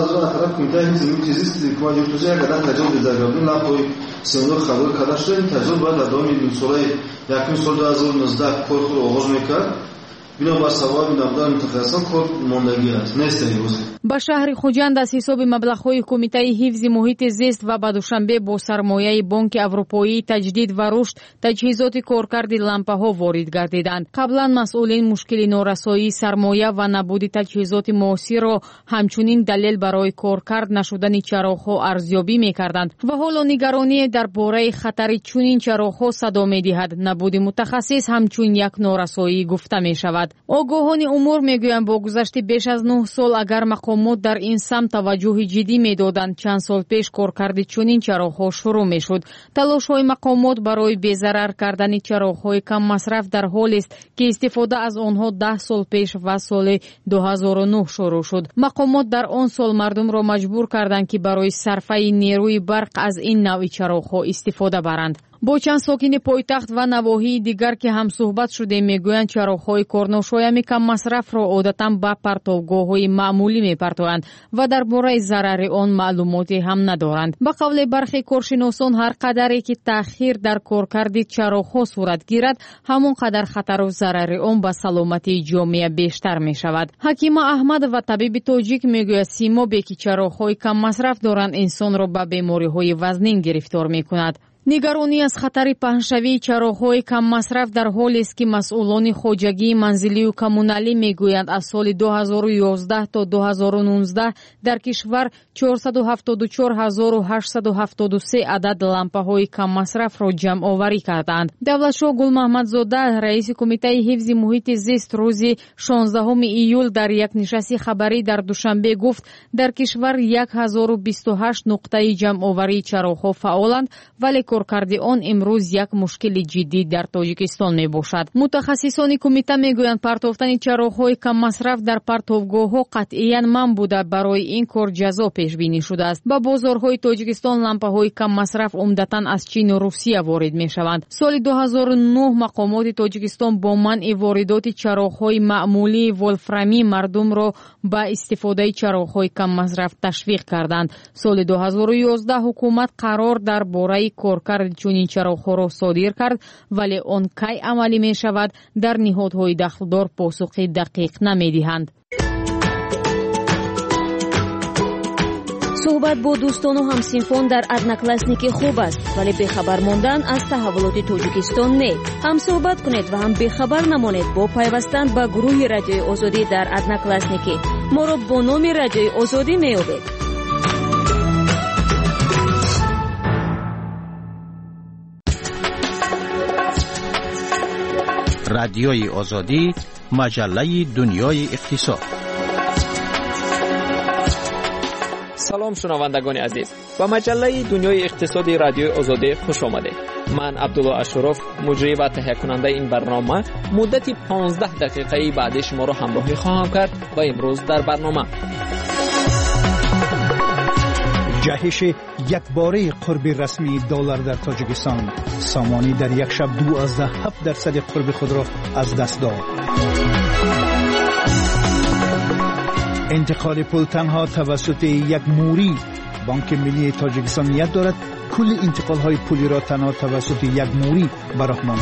Speaker 16: با شهر خوجند از حساب مبلغ‌های کمیته حفظ محیط زیست و به دوشنبه با سرمایه بانک اروپایی تجدید و رشد تجهیزات کارکرد لامپه‌ها وارد گردیدند. قبلا مسئولین مشکل نارسایی سرمایه و نبود تجهیزات معاصر را همچنین دلیل برای کارکرد نشدن چراغ‌ها ارزیابی می‌کردند و حالا نگرانی درباره خطر چنین چراغ‌ها صدا می‌دهد. نبود متخصص همچون یک نارسایی گفته می‌شود. آگاهان امور میگویند با گذشت بیش از 9 سال اگر مقامات در این سمت توجه جدی میدادند چند سال پیش کارکرد چنین چراغ‌ها شروع میشد. تلاش‌های مقامات برای بی‌ضرر کردن چراغ‌های کم مصرف در حالی است که استفاده از آنها 10 سال پیش و سال 2009 شروع شد. مقامات در آن سال مردم را مجبور کردند که برای صرفه نیروی برق از این نوع چراغ‌ها استفاده برند. با چند ساکن پایتخت و نواحی دیگر که هم صحبت شده میگویند چراغ‌های کارناشایان کم مصرف را عادتاً به پرتابگاه‌های معمولی میپرتویند و درباره ضرر آن معلوماتی هم ندارند. به قول برخی کارشناسان هر قدری که تأخیر در کارکرد چراغ‌ها صورت گیرد همون قدر خطر و ضرر آن به سلامتی جامعه بیشتر میشود. حکیم احمد و طبیب تاجیک میگوید سیمابی که چراغ‌های کم مصرف دارند انسان را به بیماری‌های وزنین گرفتار میکند. نگرانی از خطر پهنشوی چراغ‌های کم مصرف در حالی است که مسئولان خواجگی منزلی و کمونالی میگویند از سال 2011 تا 2019 در کشور 474873 عدد لامپه‌های کم مصرف را جمع آوری کردند. دولتشاه گل محمدزاده رئیس کمیته حفظ محیط زیست روز 16 ایول در یک نشست خبری در دوشنبه گفت در کشور 1028 نقطه جمع آوری چراغ‌ها فعالند ولی کارکرد آن امروز یک مشکل جدی در تاجیکستان می باشد. متخصصان کمیته می گویند پرتافتن چراغ‌های کم مصرف در پرتابگاه‌ها قطعاً ممنوع بوده. برای این کار جزا پیش بینی شده است. با بازارهای تاجیکستان لامپه‌های کم مصرف عمدتاً از چین و روسیه وارد می شوند. سال 2009 مقامات تاجیکستان با منع واردات چراغ‌های معمولی ولفرامی مردم را با استفاده چراغ‌های کم مصرف تشویق کردند. سال 2011 حکومت قرار درباره کارکرد چنین چراغ‌ها را صادر کرد ولی آن کی عملی می شود در نهادهای دخلدار پاسخ دقیق نمی دهند.
Speaker 13: صحبت با دوستان و همسنفان در ادناکلاسنیک خوب است ولی بخبر ماندن از تحولات تاجیکستان نه. هم صحبت کنید و هم بخبر نمانید با پیوستن به گروه رادیوی آزادی در ادناکلاسنیک. ما را با نام رادیوی آزادی می‌یابید.
Speaker 1: رادیوی آزادی، مجله دنیای اقتصاد.
Speaker 7: سلام شنوندگان عزیز، با مجله دنیای اقتصادی رادیوی آزادی خوش آمدید. من عبدالله اشرف مجری و تهیه کننده این برنامه مدت 15 دقیقه بعد شما را همراهی خواهم کرد و امروز در برنامه
Speaker 10: جهش یکباره قرب رسمی دلار در تاجیکستان، سامانی در یک شب 12.7% قرب خود را از دست داد. انتقال پول تنها توسط یک موری. بانک ملی تاجیکستان نیت دارد کل انتقال های پولی را تنها توسط یک موری برآورد.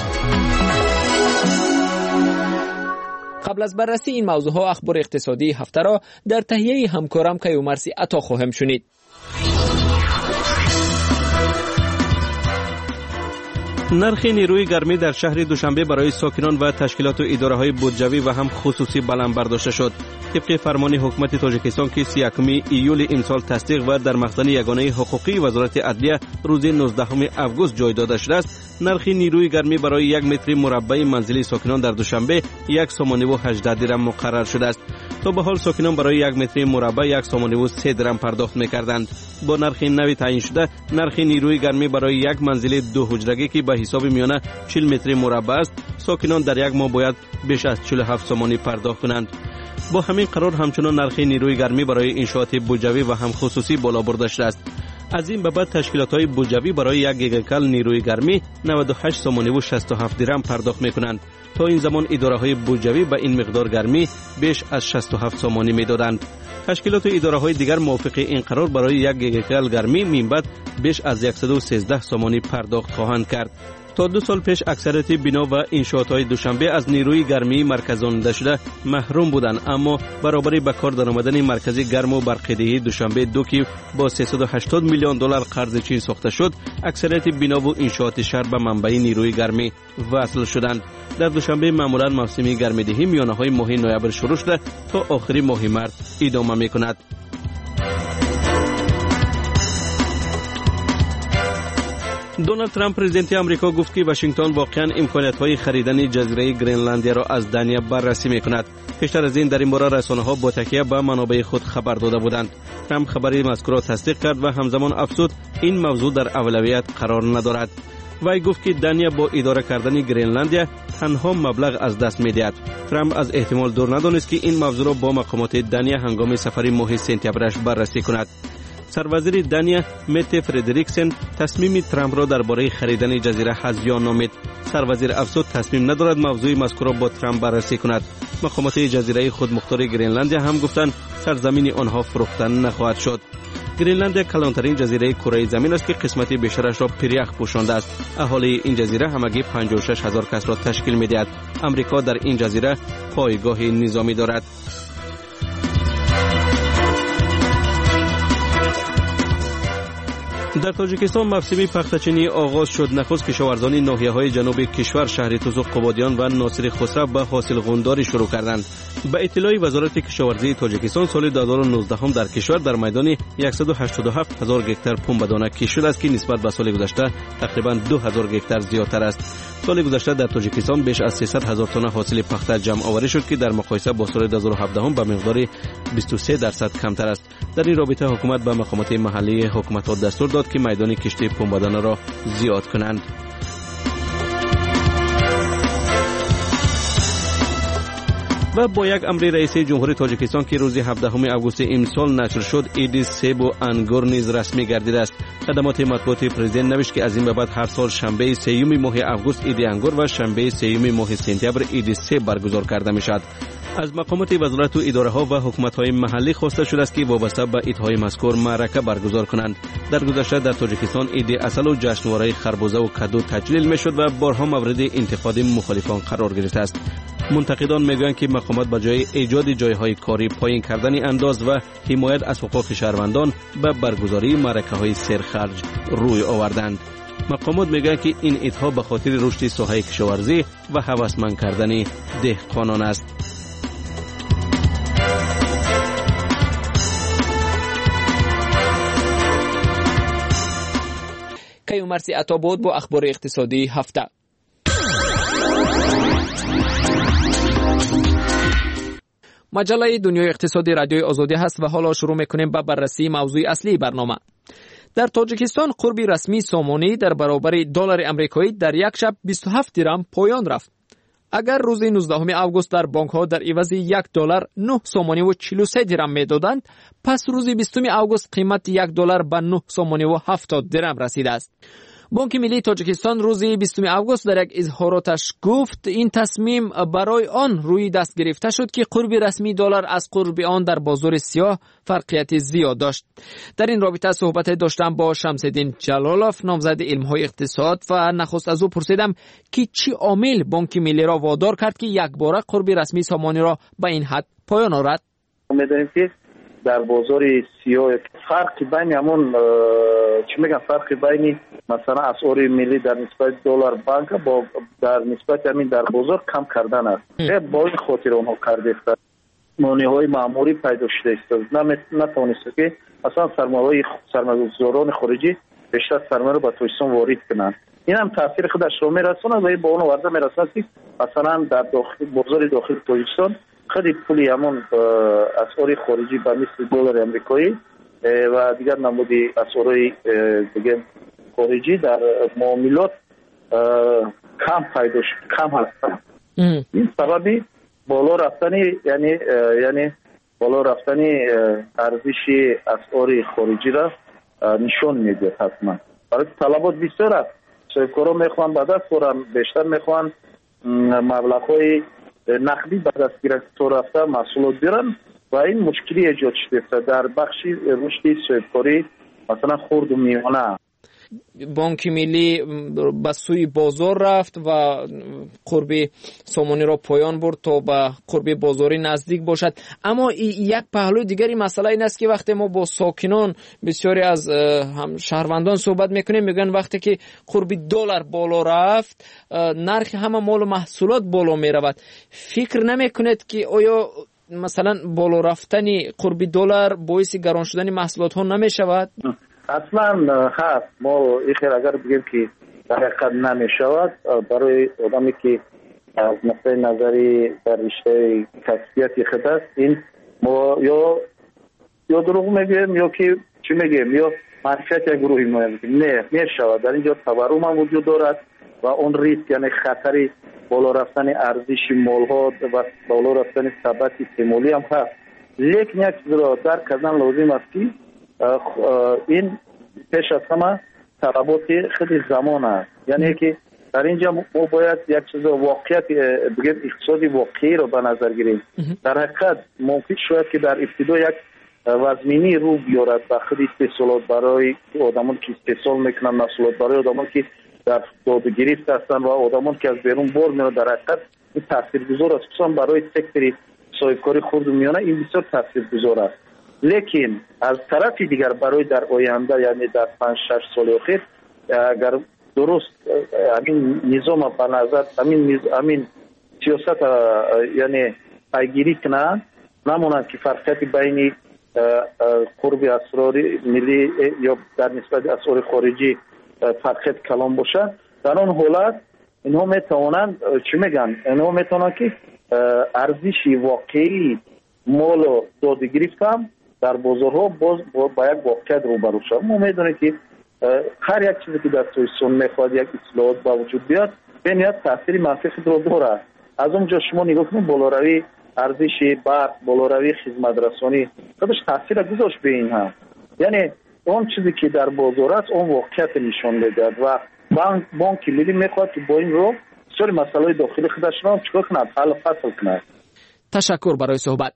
Speaker 7: قبل از بررسی این موضوع ها اخبار اقتصادی هفته را در تهیه همکارم کیومرسی عطا خواهم شنید.
Speaker 17: نرخ نیروی گرمی در شهر دوشنبه برای ساکنان و تشکیلات و اداره‌های بودجوی و هم خصوصی بلند برداشته شد. طبق فرمان حکومت تاجیکستان که 31 ایول امسال تصدیق و در مخزن یگانه حقوقی وزارت عدلیه روز 19 اوگوست جای داده شده است، نرخ نیروی گرمی برای 1 متر مربع منزلی ساکنان در دوشنبه 1.18 درم مقرر شده است. تا به حال ساکنان برای 1 متر مربع 1.3 درم پرداخت می‌کردند. با نرخ نوی تعیین شده، نرخ نیروی گرمی برای یک منزل 2 حجرگی که به حساب میانه 40 متر مربع است، ساکنان در یک ماه باید بیش از 47 سومانی پرداخت کنند. با همین قرار همچنان نرخ نیروی گرمی برای انشاءات بودجوی و هم خصوصی بالا برده شده است. از این به بعد تشکیلات‌های بودجوی برای 1 گیگاکل نیروی گرمی 98 سومانی و 67 درم پرداخت می‌کنند. تا این زمان اداره‌های بودجوی به این مقدار گرمی بیش از 67 سومانی می‌دادند. تشکیلات و اداره‌های دیگر موافق این قرار برای 1 گیگاکل گرمی منبت بیش از 113 سومانی پرداخت خواهند کرد. تا 2 سال پیش اکثریت بنا و انشاءات‌های دوشنبه از نیروی گرمی مرکزانیده شده محروم بودند، اما برابری به کار درآمدن مرکزی گرم و برقیدهی دوشنبه 2 که با 380 میلیون دلار قرض چین ساخته شد، اکثریت بنا و انشاءات شهر به منبع نیروی گرمی وصل شدند. در دوشنبه معمولا موسم گرمادهی میانه‌های ماه نوامبر شروع شده تا آخر ماه مارس ادامه می‌کند. دونالد ترامپ پرزیدنت آمریکا گفت که واشنگتن واقعا امکانات‌های خریدن جزیره گرینلندیا را از دنیا بررسی می‌کند. پیشتر از این در این باره رسانه‌ها با تکیه به منابع خود خبر داده بودند. ترامپ خبری مذکور را تصدیق کرد و همزمان افزود این موضوع در اولویت قرار ندارد. وی گفت که دنیا با اداره کردن گرینلندیا تنها مبلغ از دست می‌دهد. ترامپ از احتمال دور ندانست که این موضوع را با مقامات دنیا هنگام سفر ماه سپتامبرش بررسی کند. سروزیر دنیا مت فردریکسن تصمیم ترامپ را درباره خریدن جزیره هزیان نامید. سروزیر افزود تصمیم ندارد موضوع مذکور را با ترامپ بررسی کند. مقامات جزیره خودمختار گرینلندیا هم گفتند سرزمین آنها فروختن نخواهد شد. گرینلندیا کلانترین جزیره کره زمین است که قسمت بیشترش را پریخ پوشانده است. اهالی این جزیره همگی 56,000 کس را تشکیل می‌دهد. آمریکا در این جزیره پایگاه نظامی دارد. در تاجیکستان موسم پختچینی آغاز شد. نخست کشاورزان ناحیه‌های جنوب کشور شهر توزوق قبادیان و ناصر خسرو به حاصل غونداری شروع کردند. به اطلاع وزارت کشاورزی تاجیکستان سال 2019 در کشور در میدان 187,000 گکتار پنبه‌دانه کشت شده است که نسبت به سال گذشته تقریباً 2,000 گکتار زیادتر است. سال گذشته در تاجیکستان بیش از 300,000 تن حاصل پخته جمع آوری شد که در مقایسه با سال 2017 به مقدار 23% کمتر است. در این رابطه حکومت به مقامات محلی حکومت‌ها دستور داد که میدان کشت پنبه‌دانه را زیاد کنند. و با یک امر رئیس جمهور تاجیکستان که روز 17 اوگوست امسال نشر شد، عید سیب و انگور نیز رسمی گردیده است. خدمات مطبوعاتی پرزیدنت نوشت که از این به بعد هر سال شنبه 3 ماه اوگوست عید انگور و شنبه 3 ماه سپتامبر عید سیب برگزار کرده می‌شود. از مقامات وزارت و اداره‌ها و حکومت‌های محلی خواسته شده است که وابسته به عیدهای مذکور معرکه برگزار کنند. در گذشته در تاجیکستان عید عسل و جشنواره خربزه و کدو تجلیل می‌شد و بارها مورد انتقاد مخالفان قرار گرفته است. منتقدان میگویند که مقامات به جای ایجاد جایهای کاری پایین کردن انداز و حمایت از حقوق شهروندان به برگزاری معرکه‌های سرخرج روی آوردند. مقامات میگویند که این عیدها به خاطر رشد ساحه کشاورزی و هوسمند کردن دهقانان است.
Speaker 7: کیومرسی عطا بود با اخبار اقتصادی هفته. مجله دنیای اقتصادی رادیوی آزادی هست و حالا شروع میکنیم به بررسی موضوع اصلی برنامه. در تاجیکستان قرب رسمی سامانی در برابر دلار آمریکایی در یک شب 27 درم پایان رفت. اگر روز 19 اوگوست در بانک ها در عوض 1 دلار 9 سومانی و 43 درم میدادند، پس روز 20 اوگوست قیمت 1 دلار به 9 سومانی و 70 درم رسیده است. بانک ملی تاجیکستان روز 20 اوگوست در یک اظهاراتش گفت این تصمیم برای آن روی دست گرفته شد که قرب رسمی دلار از قرب آن در بازار سیاه فرقیت زیاد داشت. در این رابطه صحبت داشتم با شمس‌الدین جلالوف، نامزد علم‌های اقتصاد، و نخست از او پرسیدم که چی عامل بانک ملی را وادار کرد که یک باره قرب رسمی سامانی را به این حد پایان آورد.
Speaker 18: می‌دانیم که در بازار سیاه فرق بین همون چی میگن فرق بین مثلا اسعار ملی در نسبت دلار بانک با در نسبت همین در بازار کم کردن است. با این خاطر اونها کرده است. مانع‌های معمولی پیدا شده است. نتوانسته که اصلا سرمایه‌گذاران خارجی بیشتر سرمایه رو به تاجیکستان وارد کنند. این هم تاثیر خودش رو میرسونه و با اون وارد میرسونه که مثلا در بازار داخل تاجیکستان خیلی پولی همون اسعار خارجی به مثل دلار آمریکایی و دیگر نمودی اسعار دیگه خارجی در معاملات کم هستند. این سببی بالا رفتنی یعنی بالا رفتنی ارزش اسعار خارجی را نشون میده. حتما برای طلبات بسیار است. صاحبکارا میخوان به دست برن، بیشتر میخوان مبلغ‌های نقدی به دست گرفته رفته محصولات بیارن و این مشکلی ایجاد شده در بخش رشد صاحبکاری مثلا خرد و میانه.
Speaker 7: بانک ملی به سوی بازار رفت و قرب سامانی را پایان برد تا به قرب بازاری نزدیک باشد. اما یک پهلوی دیگری مسئله این است که وقتی ما با ساکنان بسیاری از هم شهروندان صحبت میکنیم میگن وقتی که قرب دلار بالا رفت نرخ همه مال و محصولات بالا میرود. فکر نمیکنید که آیا مثلا بالا رفتن قرب دلار باعث گران شدن محصولات ها نمیشود؟
Speaker 18: اصلا هست. ما خیر اگر بگیم که در حقیقت نمی شود برای آدمی که از نقطه نظری در رشته کسبیت خود است این ما یا دروغ میگیم یا که چی میگیم یا معرفت یک گروهی میگیم. نه می شود. در اینجا تورم هم وجود دارد و اون ریسک یعنی خطری بالا رفتن ارزش مال ها و بالا رفتن ثبات احتمالی هم هست. لیکن یک چیز را درک کردن لازم است که این پیش از همه طلبات خیلی زمان است. یعنی که در اینجا ما باید یک چیز واقعیت بگیم اقتصادی واقعی رو به نظر گیریم. در حقیقت ممکن شاید که در ابتدا یک وزمینی رو بیارد و خیلی استحصالات برای آدمان که استحصال میکنن محصولات برای آدمان که در داد و گریفت هستن و آدمان که از بیرون بار میاد. در حقیقت این تاثیرگذار است خصوصا برای سکتر صاحبکاری خرد و میانه این بسیار تاثیرگذار است. لیکن از طرفی دیگر برای در آینده یعنی در 5-6 سال اخیر اگر درست همین نظام به نظر همین سیاست یعنی پیگیری کنند نمونند که فرقیت بین قرب اسرار ملی یا در نسبت اسعار خارجی فرقیت کلان باشد در آن حالت اینها میتوانند چی میگن اینها میتوانند که ارزش واقعی مال و داده گرفت هم در بازارها باز با یک واقعیت روبرو شد. ما میدونیم که هر یک چیزی که در تاجیکستان میخواد یک اصلاحات با وجود بیاد بنیاد تاثیر منفی خود رو داره. از اونجا شما نگاه کنید بالاروی ارزش برق بالاروی خدمت رسانی خودش تاثیر گذاشت به این هم. یعنی اون چیزی که در بازار است اون واقعیت نشان میدهد و بانک ملی میخواد که با این رو بسیار مسائل داخلی خودش را چیکار کند حل فصل کند.
Speaker 7: تشکر برای صحبت.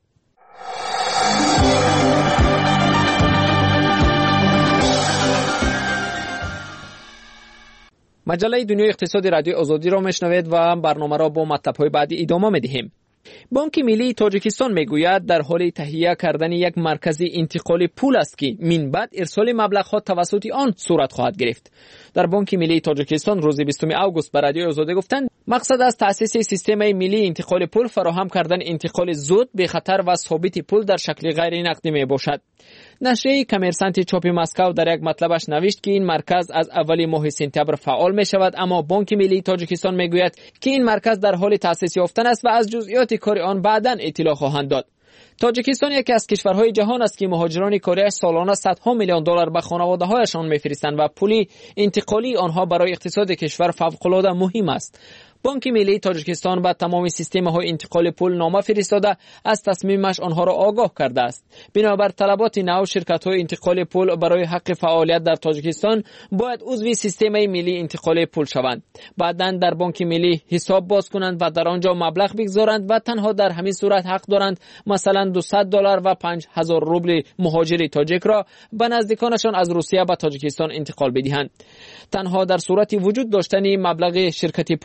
Speaker 7: مجله دنیای اقتصادی رادیو آزادی را میشنوید و برنامه را با مطلب‌های بعدی ادامه می‌دهیم. بانک ملی تاجیکستان میگوید در حال تهیه کردن یک مرکز انتقال پول است که من بعد ارسال مبلغ‌ها توسط آن صورت خواهد گرفت. در بانک ملی تاجیکستان روز 20 آگوست به رادیو آزادی گفتند مقصد از تأسیس سیستم ملی انتقال پول فراهم کردن انتقال زود به خطر و ثابت پول در شکل غیر نقدی می باشد. نشریه کامرسانت چاپ مسکو در یک مطلبش نوشت که این مرکز از اول ماه سپتامبر فعال می شود، اما بانک ملی تاجیکستان می گوید که این مرکز در حال تأسیس یافتن است و از جزئیات کار آن بعداً اطلاع خواهند داد. تاجیکستان یکی از کشورهای جهان است که مهاجران کاری سالانه صدها میلیون دلار به خانواده‌هایشان می‌فرستند و پول انتقالی آنها برای اقتصاد کشور فوق‌العاده مهم است. بانک ملی تاجیکستان با تمام سیستم‌های انتقال پول نامه فرستاده از تصمیمش آنها را آگاه کرده است. بنابر طلبات نو شرکت‌های انتقال پول برای حق فعالیت در تاجیکستان باید عضو سیستم ملی انتقال پول شوند. بعداً در بانک ملی حساب باز کنند و در آنجا مبلغ بگذارند و تنها در همین صورت حق دارند مثلا $200 و 5000 روبل مهاجر تاجیک را به نزدیکانشان از روسیه به تاجیکستان انتقال بدهند. تنها در صورت وجود داشتن مبلغ شرکت پولفرست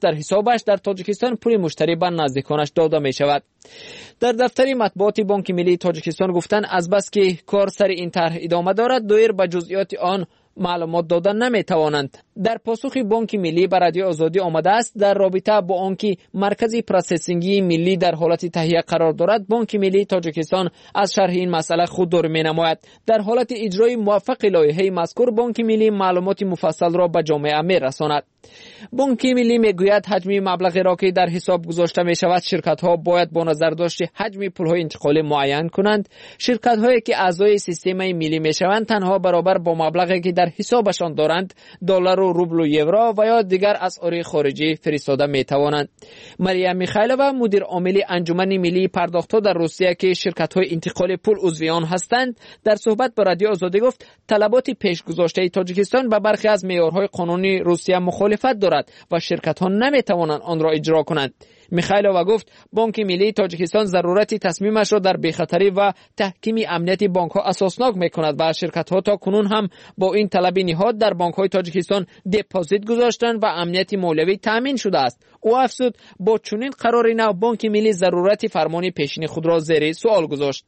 Speaker 7: در حسابش در تاجیکستان پول مشتری به نزدیکانش داده می شود. در دفتر مطبوعات بانک ملی تاجیکستان گفتند از بس که کار سر این طرح ادامه دارد دایر به جزئیات آن معلومات دادن نمی توانند. در پاسخ بانک ملی به رادیو آزادی آمده است در رابطه با آنکه مرکز پروسسینگی ملی در حالت تهیه قرار دارد، بانک ملی تاجیکستان از شرح این مسئله خودداری می نماید. در حالت اجرای موفق لایحه مذکور بانک ملی معلومات مفصل را به جامعه می رساند. بانک ملی می گوید حجم مبلغی را که در حساب گذاشته می شود شرکت ها باید با نظر داشت حجم پول های انتقالی معین کنند. شرکت هایی که اعضای سیستم ملی می شوند تنها برابر با مبلغی که در حسابشان دارند دلار و روبل و یورو و یا دیگر اسعار خارجی فرستاده می توانند. مریم میخائیلووا مدیر عامل انجمن ملی پرداخت‌ها در روسیه که شرکت های انتقال پول عضو آن هستند در صحبت با رادیو آزادی گفت طلبات پیشگذاشته تاجیکستان به برخی از معیارهای قانونی روسیه مخالفت دارد و شرکت ها نمی توانند آن را اجرا کنند. میخائیلووا گفت بانک ملی تاجیکستان ضرورت تصمیمش را در بی‌خطری و تحکیم امنیت بانک ها اساسناک میکند و شرکت ها تا کنون هم با این طلب نهاد در بانک های تاجیکستان دپوزیت گذاشتند و امنیت مالیوی تامین شده است. او افزود با چنین قراری نو بانک ملی ضرورت فرمان پیشین خود را زیر سوال گذاشت.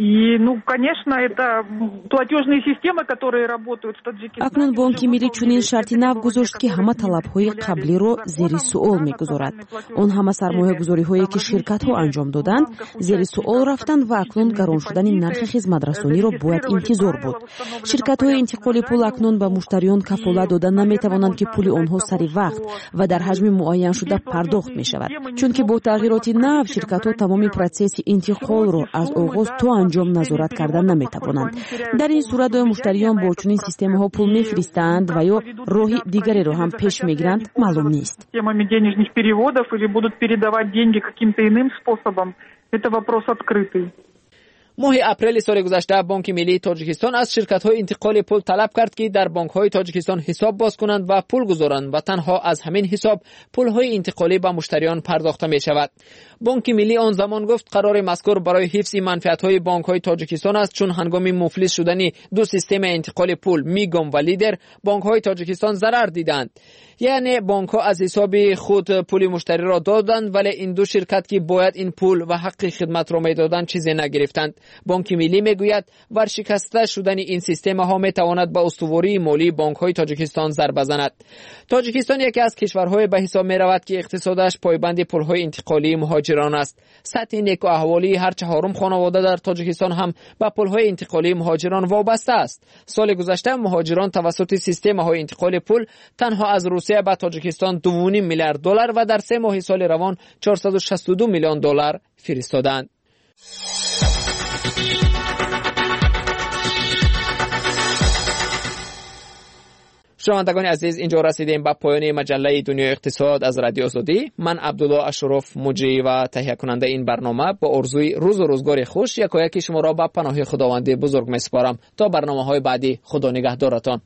Speaker 13: اکنون بانک ملی چنین شرطی نو گذاشت که همه طلب‌های قبلی را زیر سوال می‌گذارد. آن همه سرمایه‌گذاری‌هایی که شرکت‌ها انجام دادند زیر سوال رفتند و اکنون گران شدن نرخ خدمت‌رسانی را باید انتظار بود. شرکت‌های انتقال پول اکنون به مشتریان کفالت دادن نمی‌توانند که پول آنها سری وقت و در حجم معین شده پرداخت می‌شود. چون که با تغییرات نو شرکت‌ها تمام پروسس انتقال را از آغاز تا انجام نظارت کردن نمی‌توانند. در این صورت مشتریان با چنین سیستم‌ها پول می‌فرستند و یا راه دیگری را هم پیش می‌گیرند معلوم نیست.
Speaker 7: ماه اپریل سال گذشته بانک ملی تاجیکستان از شرکت‌های انتقال پول طلب کرد که در بانک‌های تاجیکستان حساب باز کنند و پول گذارند و تنها از همین حساب پول‌های انتقالی به مشتریان پرداخته می‌شود. بانک ملی آن زمان گفت قرار مذکور برای حفظ منفعت‌های بانک‌های تاجیکستان است، چون هنگام مفلس شدن دو سیستم انتقال پول میگام و لیدر بانک‌های تاجیکستان ضرر دیدند. یعنی بانک‌ها از حساب خود پول مشتری را دادند ولی این دو شرکت که باید این پول و حق خدمت را میدادند چیزی نگرفتند. بانک ملی میگوید ورشکسته شدن این سیستم ها میتواند به استواری مالی بانک‌های تاجیکستان ضربه بزند. تاجیکستان یکی از کشورهای به حساب میرود که اقتصادش پایبند پول‌های انتقالی مهاجران است. سطح نیک و احوالی هر چهارم خانواده در تاجیکستان هم به پول‌های انتقالی مهاجران وابسته است. سال گذشته مهاجران توسط سیستم‌های انتقال پول تنها از روسیه به تاجیکستان 2.5 میلیارد دلار و در 3 ماه سال روان 462 میلیون دلار فرستادند. شنوندگان عزیز، اینجا رسیدیم به پایان مجله دنیای اقتصاد از رادیو آزادی. من عبدالله اشرف مجری و تهیه کننده این برنامه با آرزوی روز و روزگار خوش یکایک شما را به پناه خداوند بزرگ میسپارم. تا برنامه‌های بعدی، خدا نگهدارتان.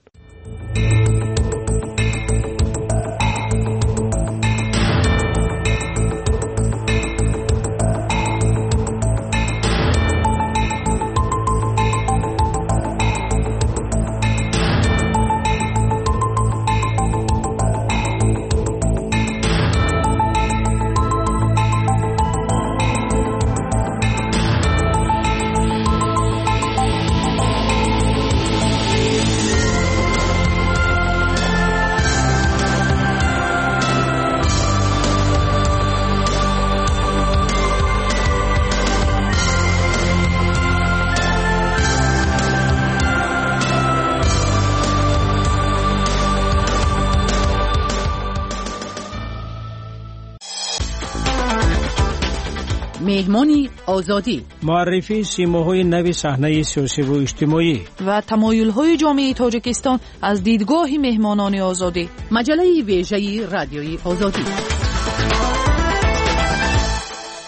Speaker 12: مهمانی آزادی،
Speaker 6: معرفی سیماهای نوی صحنه سیاسی و اجتماعی
Speaker 12: و تمایل‌های جامعه تاجیکستان از دیدگاه مهمانان آزادی. مجله ویژه رادیوی آزادی.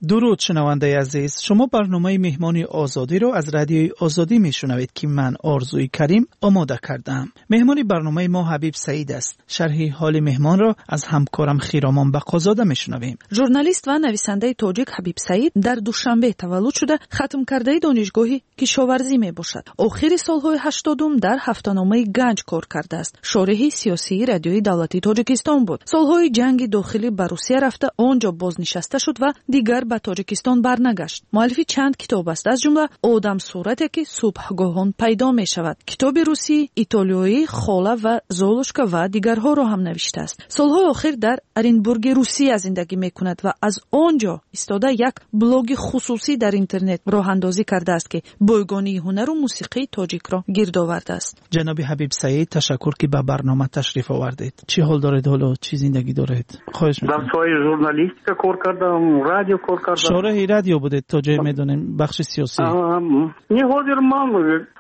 Speaker 10: درود شنونده عزیز، شما برنامه مهمان آزادی رو از رادیوی آزادی میشنوید که من آرزوی کریم آماده کردم. مهمان برنامه ما حبیب سعید است. شرح حال مهمان را از همکارم خیرامان بقازاده میشنویم.
Speaker 12: ژورنالیست و نویسنده تاجیک حبیب سعید در دوشنبه تولد شده، ختم کرده دانشگاهی کشاورزی میباشد. آخر سالهای 80 در هفته‌نامه گنج کار کرده است. شارح سیاسی رادیوی دولتی تاجیکستان بود. سالهای جنگ داخلی به روسیه رفته، آنجا بازنشسته شد و دیگر به تاجیکستان برنگشت. مؤلف چند کتاب است، از جمله آدم صورتی که صبحگاهان پیدا می شود، کتاب روسی، ایتالیایی، خاله و زولوشکا و دیگرها را هم نوشته است. سالهای آخر در ارینبورگ روسیه زندگی می کند و از آنجا ایستاده یک بلاگ خصوصی در اینترنت راه اندازی کرده است که بایگانی هنر و موسیقی تاجیک را گرد آورده است.
Speaker 10: جناب حبیب سعید، تشکر که به برنامه تشریف آوردید. چی حال دارید؟ حالا چی زندگی دارید؟ خواهش می‌کنم.
Speaker 18: در سایه ژورنالیستیک کار کردم، رادیو کار کردم.
Speaker 10: شارح رادیو بودید تا جای میدونیم بخش سیاسی.
Speaker 18: نه حاضر من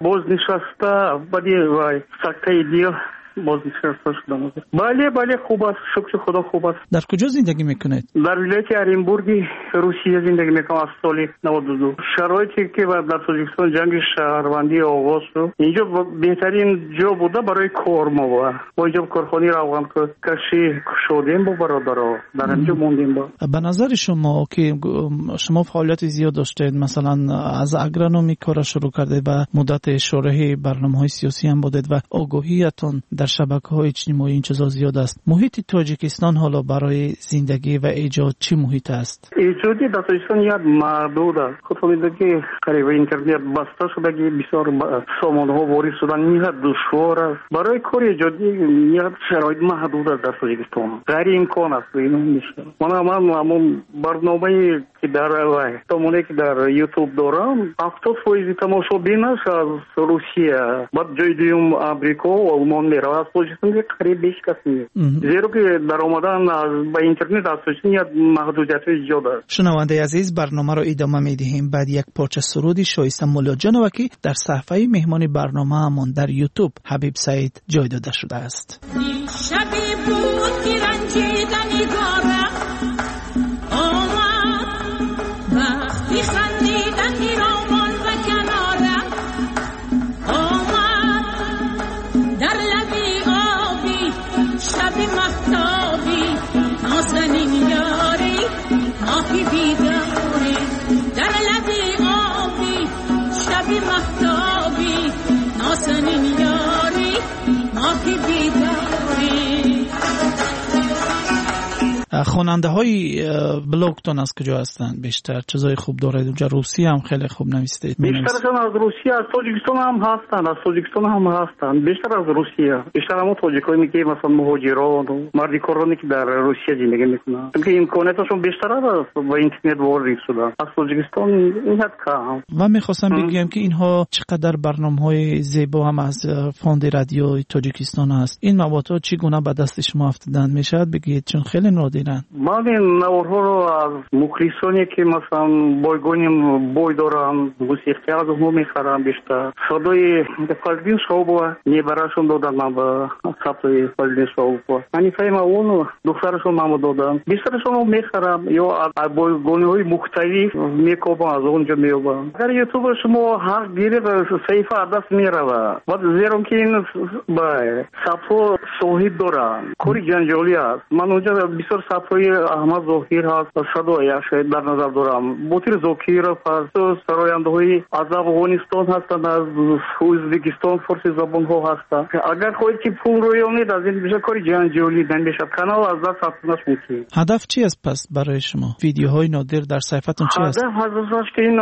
Speaker 18: بازنشسته بدی وای سکته دیو بازنشسته شدم. بله خوب است، شکر خدا خوب است.
Speaker 10: در کجا زندگی میکنید؟
Speaker 18: در ولایت ارینبورگ روسیه زندگی میکنم از سال 92. شرایطی که در تاجیکستان جنگ شهروندی آغاز شد، اینجا بهترین جا بوده برای کار ما بود. ما اینجا کارخانه روان کشی شدیم با برادرها، در اینجا موندیم.
Speaker 10: به نظر شما که شما فعالیت زیاد داشتید، مثلا از اگرونومی کار شروع کردید و مدت شارح برنامه‌های سیاسی هم بودید و آگاهیتون در شبکه‌های اجتماعی این چیزا زیاد است. محیط تاجیکستان حالا برای زندگی و ایجاد چی محیط است؟
Speaker 18: ایجادی در تاجیکستان یاد محدود است. خودمون قریب اینترنت بسته شده که بسیار سامانه‌ها وارد شدن میاد دشوار است. برای کار ایجادی یاد شرایط محدود است در تاجیکستان. غیر امکان است اینو میشه. من برنامه‌ای که در تمونه که در یوتیوب دارم 70% تماشابینش از روسیه، بعد جای دیگه آمریکا و آلمان میره. از تاجیکستان قریب بیش کسی نیست. زیرا که در آمدن با اینترنت از تاجیکستان محدودیت ایجاد است.
Speaker 10: شنونده عزیز، برنامه رو ادامه میدهیم بعد یک پارچه سرودی شایسته مولا جانوکی در صفحه مهمان برنامه همون در یوتیوب حبیب سعید جای داده شده است.
Speaker 11: شبی بود که رنجیدنی دارم آمد وقتی خندیدن میرامان و کنارم آمد در لبی آبی شبی مهتابی نازنین یاری ماهی بیداری در لبی آبی شبی مهتابی نازنین یاری ماهی بیداری.
Speaker 10: خواننده های بلاگتون از کجا هستند؟ بیشتر چیزای خوب دارید اونجا؟ روسیه هم خیلی خوب نویسید.
Speaker 18: بیشترشون از روسیه، از تاجیکستان هم هستند. بیشتر از روسیه. بیشتر هم تاجیکایی که مثلا مهاجران و مردی کارانی که در روسیه زندگی میکنن. چون امکاناتشون بیشتر است با اینترنت وارد شدن. از تاجیکستان این حد کم.
Speaker 10: و میخواستم بگم که اینها چقدر برنامه‌های زیبا هم از فوند رادیو تاجیکستان هست. این مواد چگونه به دست شما افتادن میشد بگید؟ چون خیلی نادرن.
Speaker 18: من این نوارها رو از مخلصانی که مثلا بایگانیم بای دارم موسیقی از اونها میخرم. بیشتر صدای فضلین شاوبو نیبراشون دادن من به ثبت فضلین شاوبو. من فهم اونو دخترشون من دادم. بیشترشون رو میخرم یا از بایگانی های مختلف میکوبم از اونجا میوبم. اگر یوتیوب شما حق گیرید صحیفه دست میروه. بعد زیرا که این با ثبت صاحب دارن کاری جنجالی است. من اونجا بسیار صفای احمد ظاهر هست و صدایش در نظر دارم. بوتیر زاکیر هست، سراینده های از افغانستان هستند، از ازبکستان فارسی زبان ها هستند. اگر خواهید که پول رویانید از این بیشتر کاری جنجالی نمیشه. کانال از دست رفتنش ممکن.
Speaker 10: هدف چی است پس برای شما؟ ویدیوهای نادر در صفحتون چی است؟
Speaker 18: هدفش که این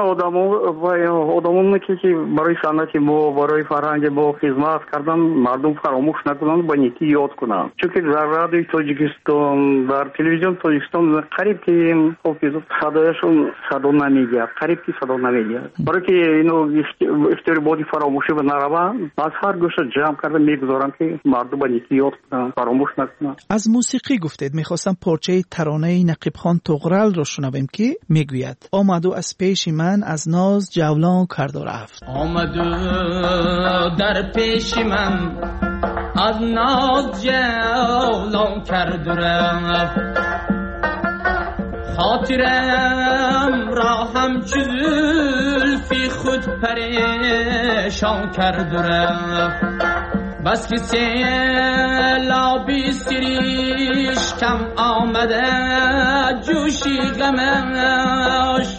Speaker 18: آدمانی که برای صنعت ما، برای فرهنگ ما خدمت کردن مردم فراموش نکنند، با نیکی یاد کنند. چون که در رادیو تاجیکستان، در تلویزیون تاجیکستان قریب که صدایشون صدا نمیگه، قریب که صدا نمیگه. برای که اینو افتاری بادی فراموشی به نروه از هر گوشه جمع کرده میگذارم که مردم با نیکی یاد کنن، فراموش نکنن.
Speaker 10: از موسیقی گفتید، میخواستم پارچه ترانه نقیب خان طغرل رو شنویم که میگوید آمد و از پیش من از ناز جولان کرد و رفت.
Speaker 19: آمد در پیش من از ناز جولان کرد و رفت. خاطرم را همچو زلفی خود پریشان کرد و رفت بس که سیلابی سریش کم آمده جوشی غمش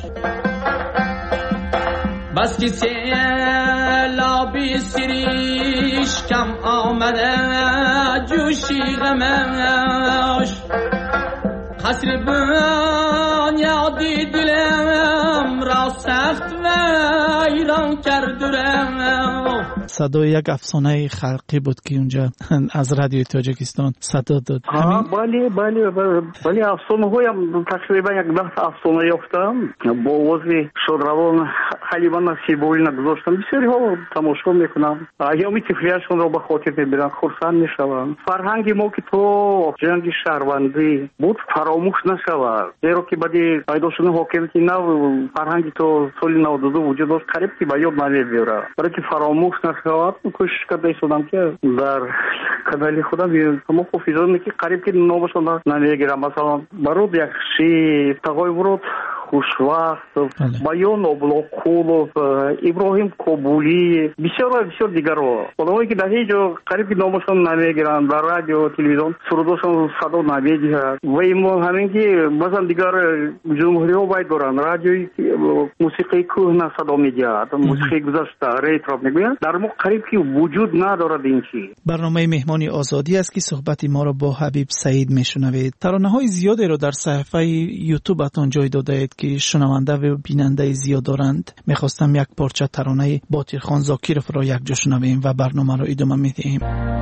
Speaker 19: بس که سیلابی سریش کم آمده جوشی غمش قصر بنیادی دلم را سخت ویران کرد و
Speaker 10: صدای یک افسانه خلقی بود که اونجا از رادیو تاجیکستان صدا داد.
Speaker 18: بله افسانه هایم تقریبا یک 10 افسانه یافتم با آواز شادروان حلیما نصیبوی نگذاشتم. بسیاری ها تماشا میکنم، ایام طفولیتشون را به خاطر میبرن، خرسند میشوند. فرهنگ ما که تو جنگ شهروندی بود فراموش نشود، زیرا که بعد پیدا شدن حاکمیت نو فرهنگ تو سال 92 وجود داشت، قریب که به یاد نمیبره. برای که فراموش نشود کوشش کرده شدم که در کانال خودم تمام حافظان که قریب که نامشون نمیگیرم. مثلا برود یک شی تقای ورود خوشوقت، بیان ابلاقولов، ابراهیم کابولی، بسیار دیگر ها آدمایی که در هیچ جا قریب که نامشون نمیگیرن، در رادیو تلویزیون سرودشون صدا نمیگیرد. و این همین که مثلا دیگر جمهوری ها باید دارن رادیوی موسیقی کهنه صدا میگیرد، موسیقی گذشته ریترو میگویند، در ما قریب که وجود ندارد. این چی
Speaker 10: برنامه مهمانی آزادی است که صحبت ما را با حبیب سعید میشنوید. ترانه‌های زیادی را در صفحه یوتیوبتان جای داده اید که شنونده و بیننده زیاد دارند. میخواستم یک پارچه ترانه باطیرخان زاکیروف را یک جا شنویم و برنامه را ادامه میدیم.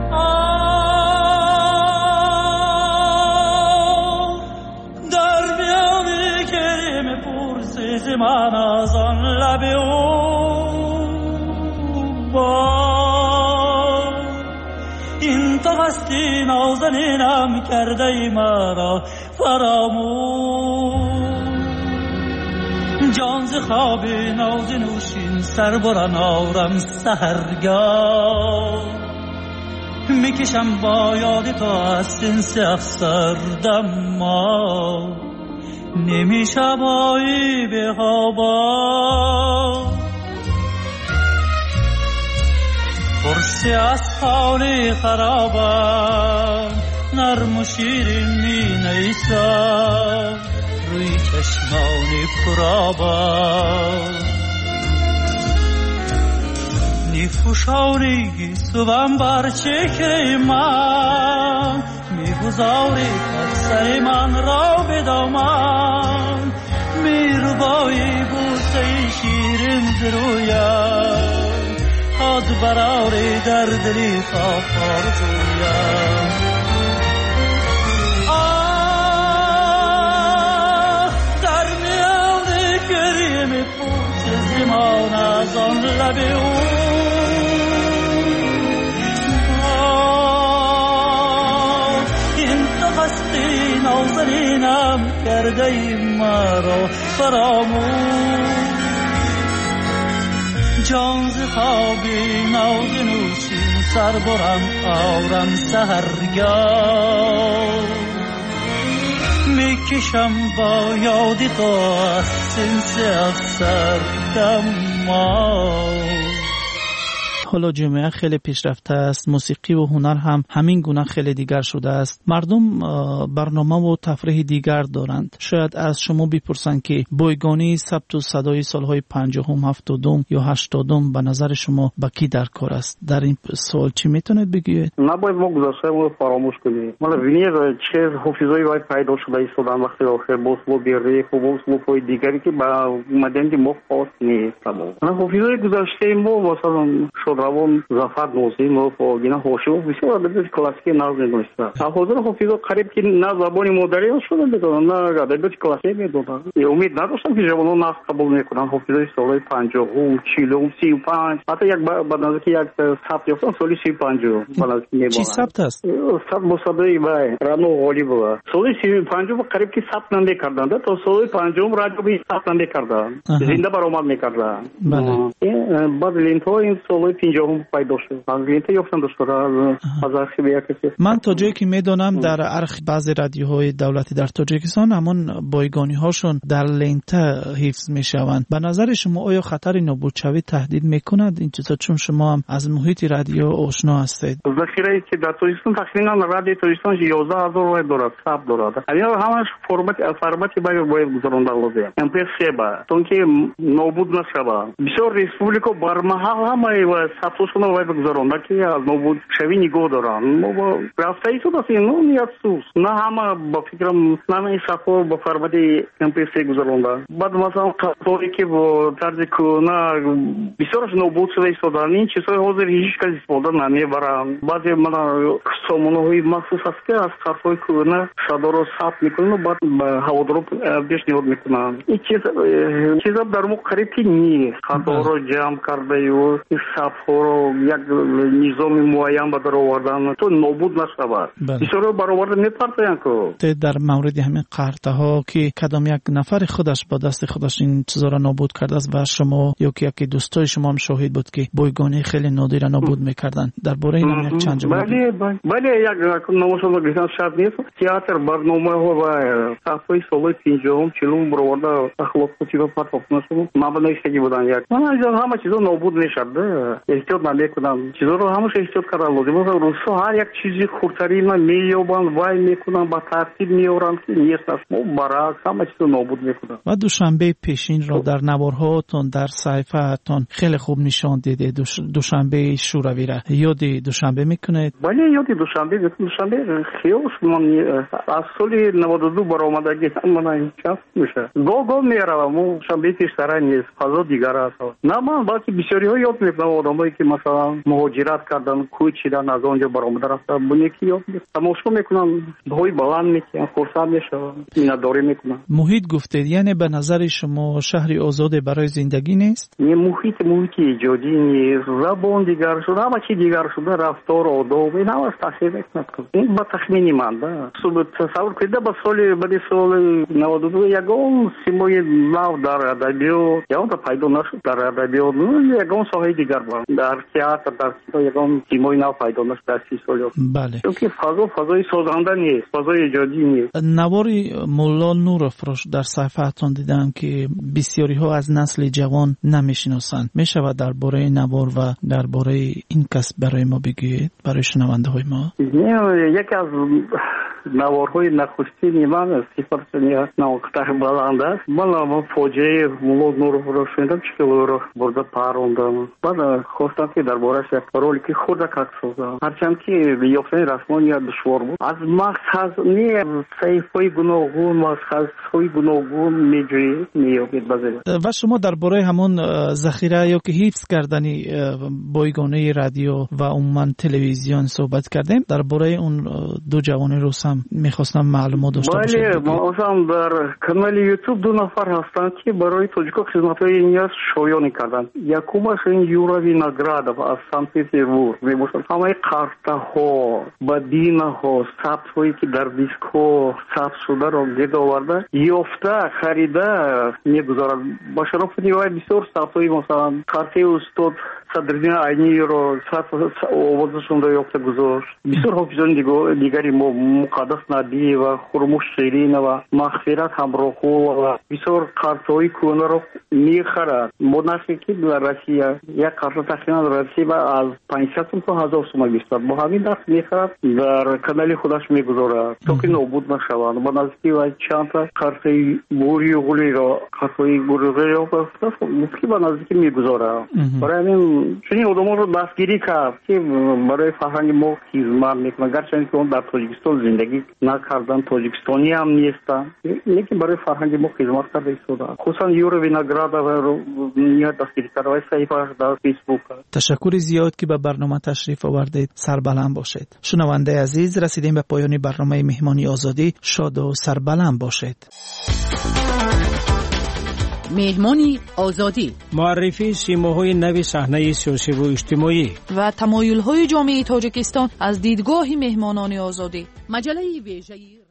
Speaker 20: در میان کریم پرسیز من از آن لب این تو هستی نازنینم کرده ای مرا فراموش، جان ز خواب ناز نوشین سر بران آرم سحرگاه، میکشم با یاد تو از سنس افسردم ما نمیشبایی به هوا پرسی از حالی خرابم نرم و شیرین می نیسم روی چشمانی پرابم نیفوشانی گیسوم بر چکه من میگذاری کفسه من را بدامن میروبایی بوسه شیرین زرویم از براری در دلی خواه آرزویم در میان کریم پوچ زمان از آن لب این تو هستی نازنینم کرده ای مرا فراموش، جان ز خوابی ناز نوشین سر برم آرم سحرگاه میکشم با یادی تو از سنس افسردم ما.
Speaker 10: حالا جامعه خیلی پیشرفته است، موسیقی و هنر هم همین گونه خیلی دیگر شده است. مردم برنامه و تفریح دیگر دارند. شاید از شما بپرسند که بایگانی ثبت و صدای سالهای 50 70 یا 80 به نظر شما با کی در کار است؟ در این سوال چی میتونید بگید؟
Speaker 18: نباید ما گذشته رو فراموش کنیم. مالا ببینید چه حافظه‌ای باید پیدا شده ایستادن وقتی آخر باز با بیره و باز با پای دیگری که با اومدن که ما خاص نیست. حافظه‌ای گذشته ما مثلا روان زفر نوزیم و اینا هوشو بسیار ادبیات کلاسیک ناز می‌دونستن. حاضر حافظا قریب که نه زبان مادری شدن بدون نه ادبیات کلاسیک می‌دونن. امید نداشتم که جوانان ناز قبول می‌کنن. حافظای سال 50 40 35 حتی یک بعد از که یک ثبت یافتن سال 35 بالا می‌بونه.
Speaker 10: چی ثبت است؟
Speaker 18: ثبت مصادره بای رانو غالیب بود. سال 35 قریب که ثبت نمی‌کردند تا سال 50 رادیو به ثبت نمی‌کردند. زنده برآمد می‌کردند. بعد لینتو این سال 50 پیدا شد. اگه یافتم دکترا از آرشیو یک.
Speaker 10: من تا جایی که میدونم در ارخ بعضی رادیوهای دولتی در تاجیکستان همون بایگانی هاشون در لنته حفظ میشوند. به نظر شما آیا خطر نابودشوی تهدید میکند این چیزا، چون شما هم از محیط رادیو آشنا هستید؟
Speaker 18: ذخیره که در تاجیکستان تقریبا رادیو تاجیکستان 11000 دارد، ثبت دارد. اینا همش فرمتی باید گذرانده لازم. MP3 چون که نابود نشود. بسیار ریسپوبلیکا برمحل همه و ثبتشون باید گذرانده که از نابود شوی نگاه دارن. ما با رفته ای شد اصلا نیت سوز. نه همه با فکرم نه سفر با فرمت MP3 گذرانده. بعد مثلا قطاری که با طرز کنه بسیارش نابود شده ایستادن. این چیزهای حاضر هیچ کسی استفاده نمیبرن. بعضی من سامانه‌های مخصوص است که از قطاری کنه صدا رو ثبت میکنن و بعد به هوادارا پیشنهاد میکنن. این چیزا در ما قریب نیست. قطار رو جمع کرده و این صفحه رو یک نظام معین به در آوردن تو نابود نشود. بسیار برآورده میپرسن که
Speaker 10: در مورد همین قرطه ها که کدام یک نفر خودش با دست خودش این چیزا را نابود کرده است و شما یا که یکی دوستای شما هم شاهد بود که بایگانی خیلی نادر نابود میکردن. درباره این هم یک چند جمله.
Speaker 18: بله یک نمایشنامه گفتن شرط نیست. تئاتر برنامه ها و صفحه سال 50 40 برآورده اخلاق و پاتوفنا شد. مبنای شکی بودن یک. من همه چیزا نابود نشده. احتیاط نمیکنم. چیزا رو همش احتیاط کردن لازم است. روسا هر یک چیزی خردترین مییابند وای میکنن با ترتیب میورن که نیست است. برعکس همه چیزا نابود میکنن.
Speaker 10: و دوشنبه پیشین را در نوارهاتون در صحیفه‌تون خیلی خوب نشان دیده. دوشنبه شوروی را یاد دوشنبه میکنید؟
Speaker 18: بله یاد دوشنبه خیلی من از سال 92 برآمدگی من این چاپ میشه. گو میرم شنبه پیشتر نیست. فضا دیگر است. نه من باقی بسیاری ها یاد میکنم آدمایی که مثلا مهاجرت کردن کوچیدن از آنجا برآمده رفتن بونی که یاد تماشا میکنم بهای بلند میکنم خرسند میشم مینداری میکنم.
Speaker 10: محیط گفتید یعنی به نظر شما شهری آزاد برای زندگی نیست؟
Speaker 18: نه محیط ایجادی نیست. زبان دیگر شده همه چی دیگر شده رفتار آداب این همه تاثیر میکنه. این با تخمینی من تصور کنید با سال 92 یگان سیمای نو در ادبیات یا اون پیدا نشد در ادبیات یگان ساحه دیگر بود در تئاتر در سینما یگان سیمای نو پیدا نشد در 30 سال.
Speaker 10: بله
Speaker 18: چون که فضای سازنده نیست فضای ایجادی نیست.
Speaker 10: نواری مولا نورافروش در صفحه‌تون دیدم که بسیاری ها از نسل جوان نمیشناسند. میشود درباره نوار و درباره این کسب برای ما بگید برای شنونده های ما؟
Speaker 18: یکی از نوارهای نخستین من صفر نوقته بلند است. من فوجه مولا نورافروش شدم چکلو رو برده پاروندم. بعد خواستم که دربارش یک رولی که خود کار سازم. هرچند که یافتن رسمانی دشوار بود. از مقصد نه صحیفه‌های گوناگون مقصدهای گوناگون میجویید میابید بزرگ.
Speaker 10: و شما درباره همون ذخیره یا که حفظ کردنی بایگانی رادیو و عموما تلویزیون صحبت کردیم. درباره اون دو جوان روس هم میخواستم معلومات داشته باشم.
Speaker 18: بله ما اصلا در کانال یوتیوب دو نفر هستند که برای تاجیکا خدمت‌های نیاز شایانی کردند. یکمش این یورا وینоградов از سنت پترزبورگ میباشد. همه قرطه ها بدینه ها ثبت هایی که در دیسک ها ثبت شده را گرد آورده یافته خریده میگذارد. با شرف نیوای بسیار ثبت های مثلا قرطه استاد صدرالدین عینی رو آوازشون رو یافته گذاشت. بسیار حافظان دیگری مقدس نبی و خرموش شیرین و مغفرت همراهو و بسیار قرطه‌های کهنه رو میخرد. با نرخی که در روسیه یک قرطه تقریبا در روسیه از 500 تا 1000 تومان بیشتر با همین نرخ میخرد در کانال خودش میگذارد تا که نابود نشوند. با نزدیکی و چند تا قرطه بوری و غولی را قرطه بوری را که با نزدیکی میگذارد. برای همین چنین آدمان رو دستگیری کرد که برای فرهنگ ما خدمت میکنن. گرچه که اون در تاجیکستان زندگی نکردن تاجیکستانی هم نیستن لیکن برای فرهنگ ما خدمت کرده ایستادن. خصوصا یورا وینоградов رو نیت دستگیری کرد و صحیفه در فیسبوک.
Speaker 10: تشکر زیاد که به برنامه تشریف آوردید. سربلند باشید. شنونده عزیز رسیدیم به پایان برنامه مهمانی آزادی. شاد و سربلند باشید.
Speaker 21: مهمانی آزادی
Speaker 2: معرفی سیماهای نو صحنه سیاسی و اجتماعی
Speaker 12: و تمایل‌های جامعه تاجیکستان از دیدگاه مهمانان آزادی.
Speaker 21: مجله ویژه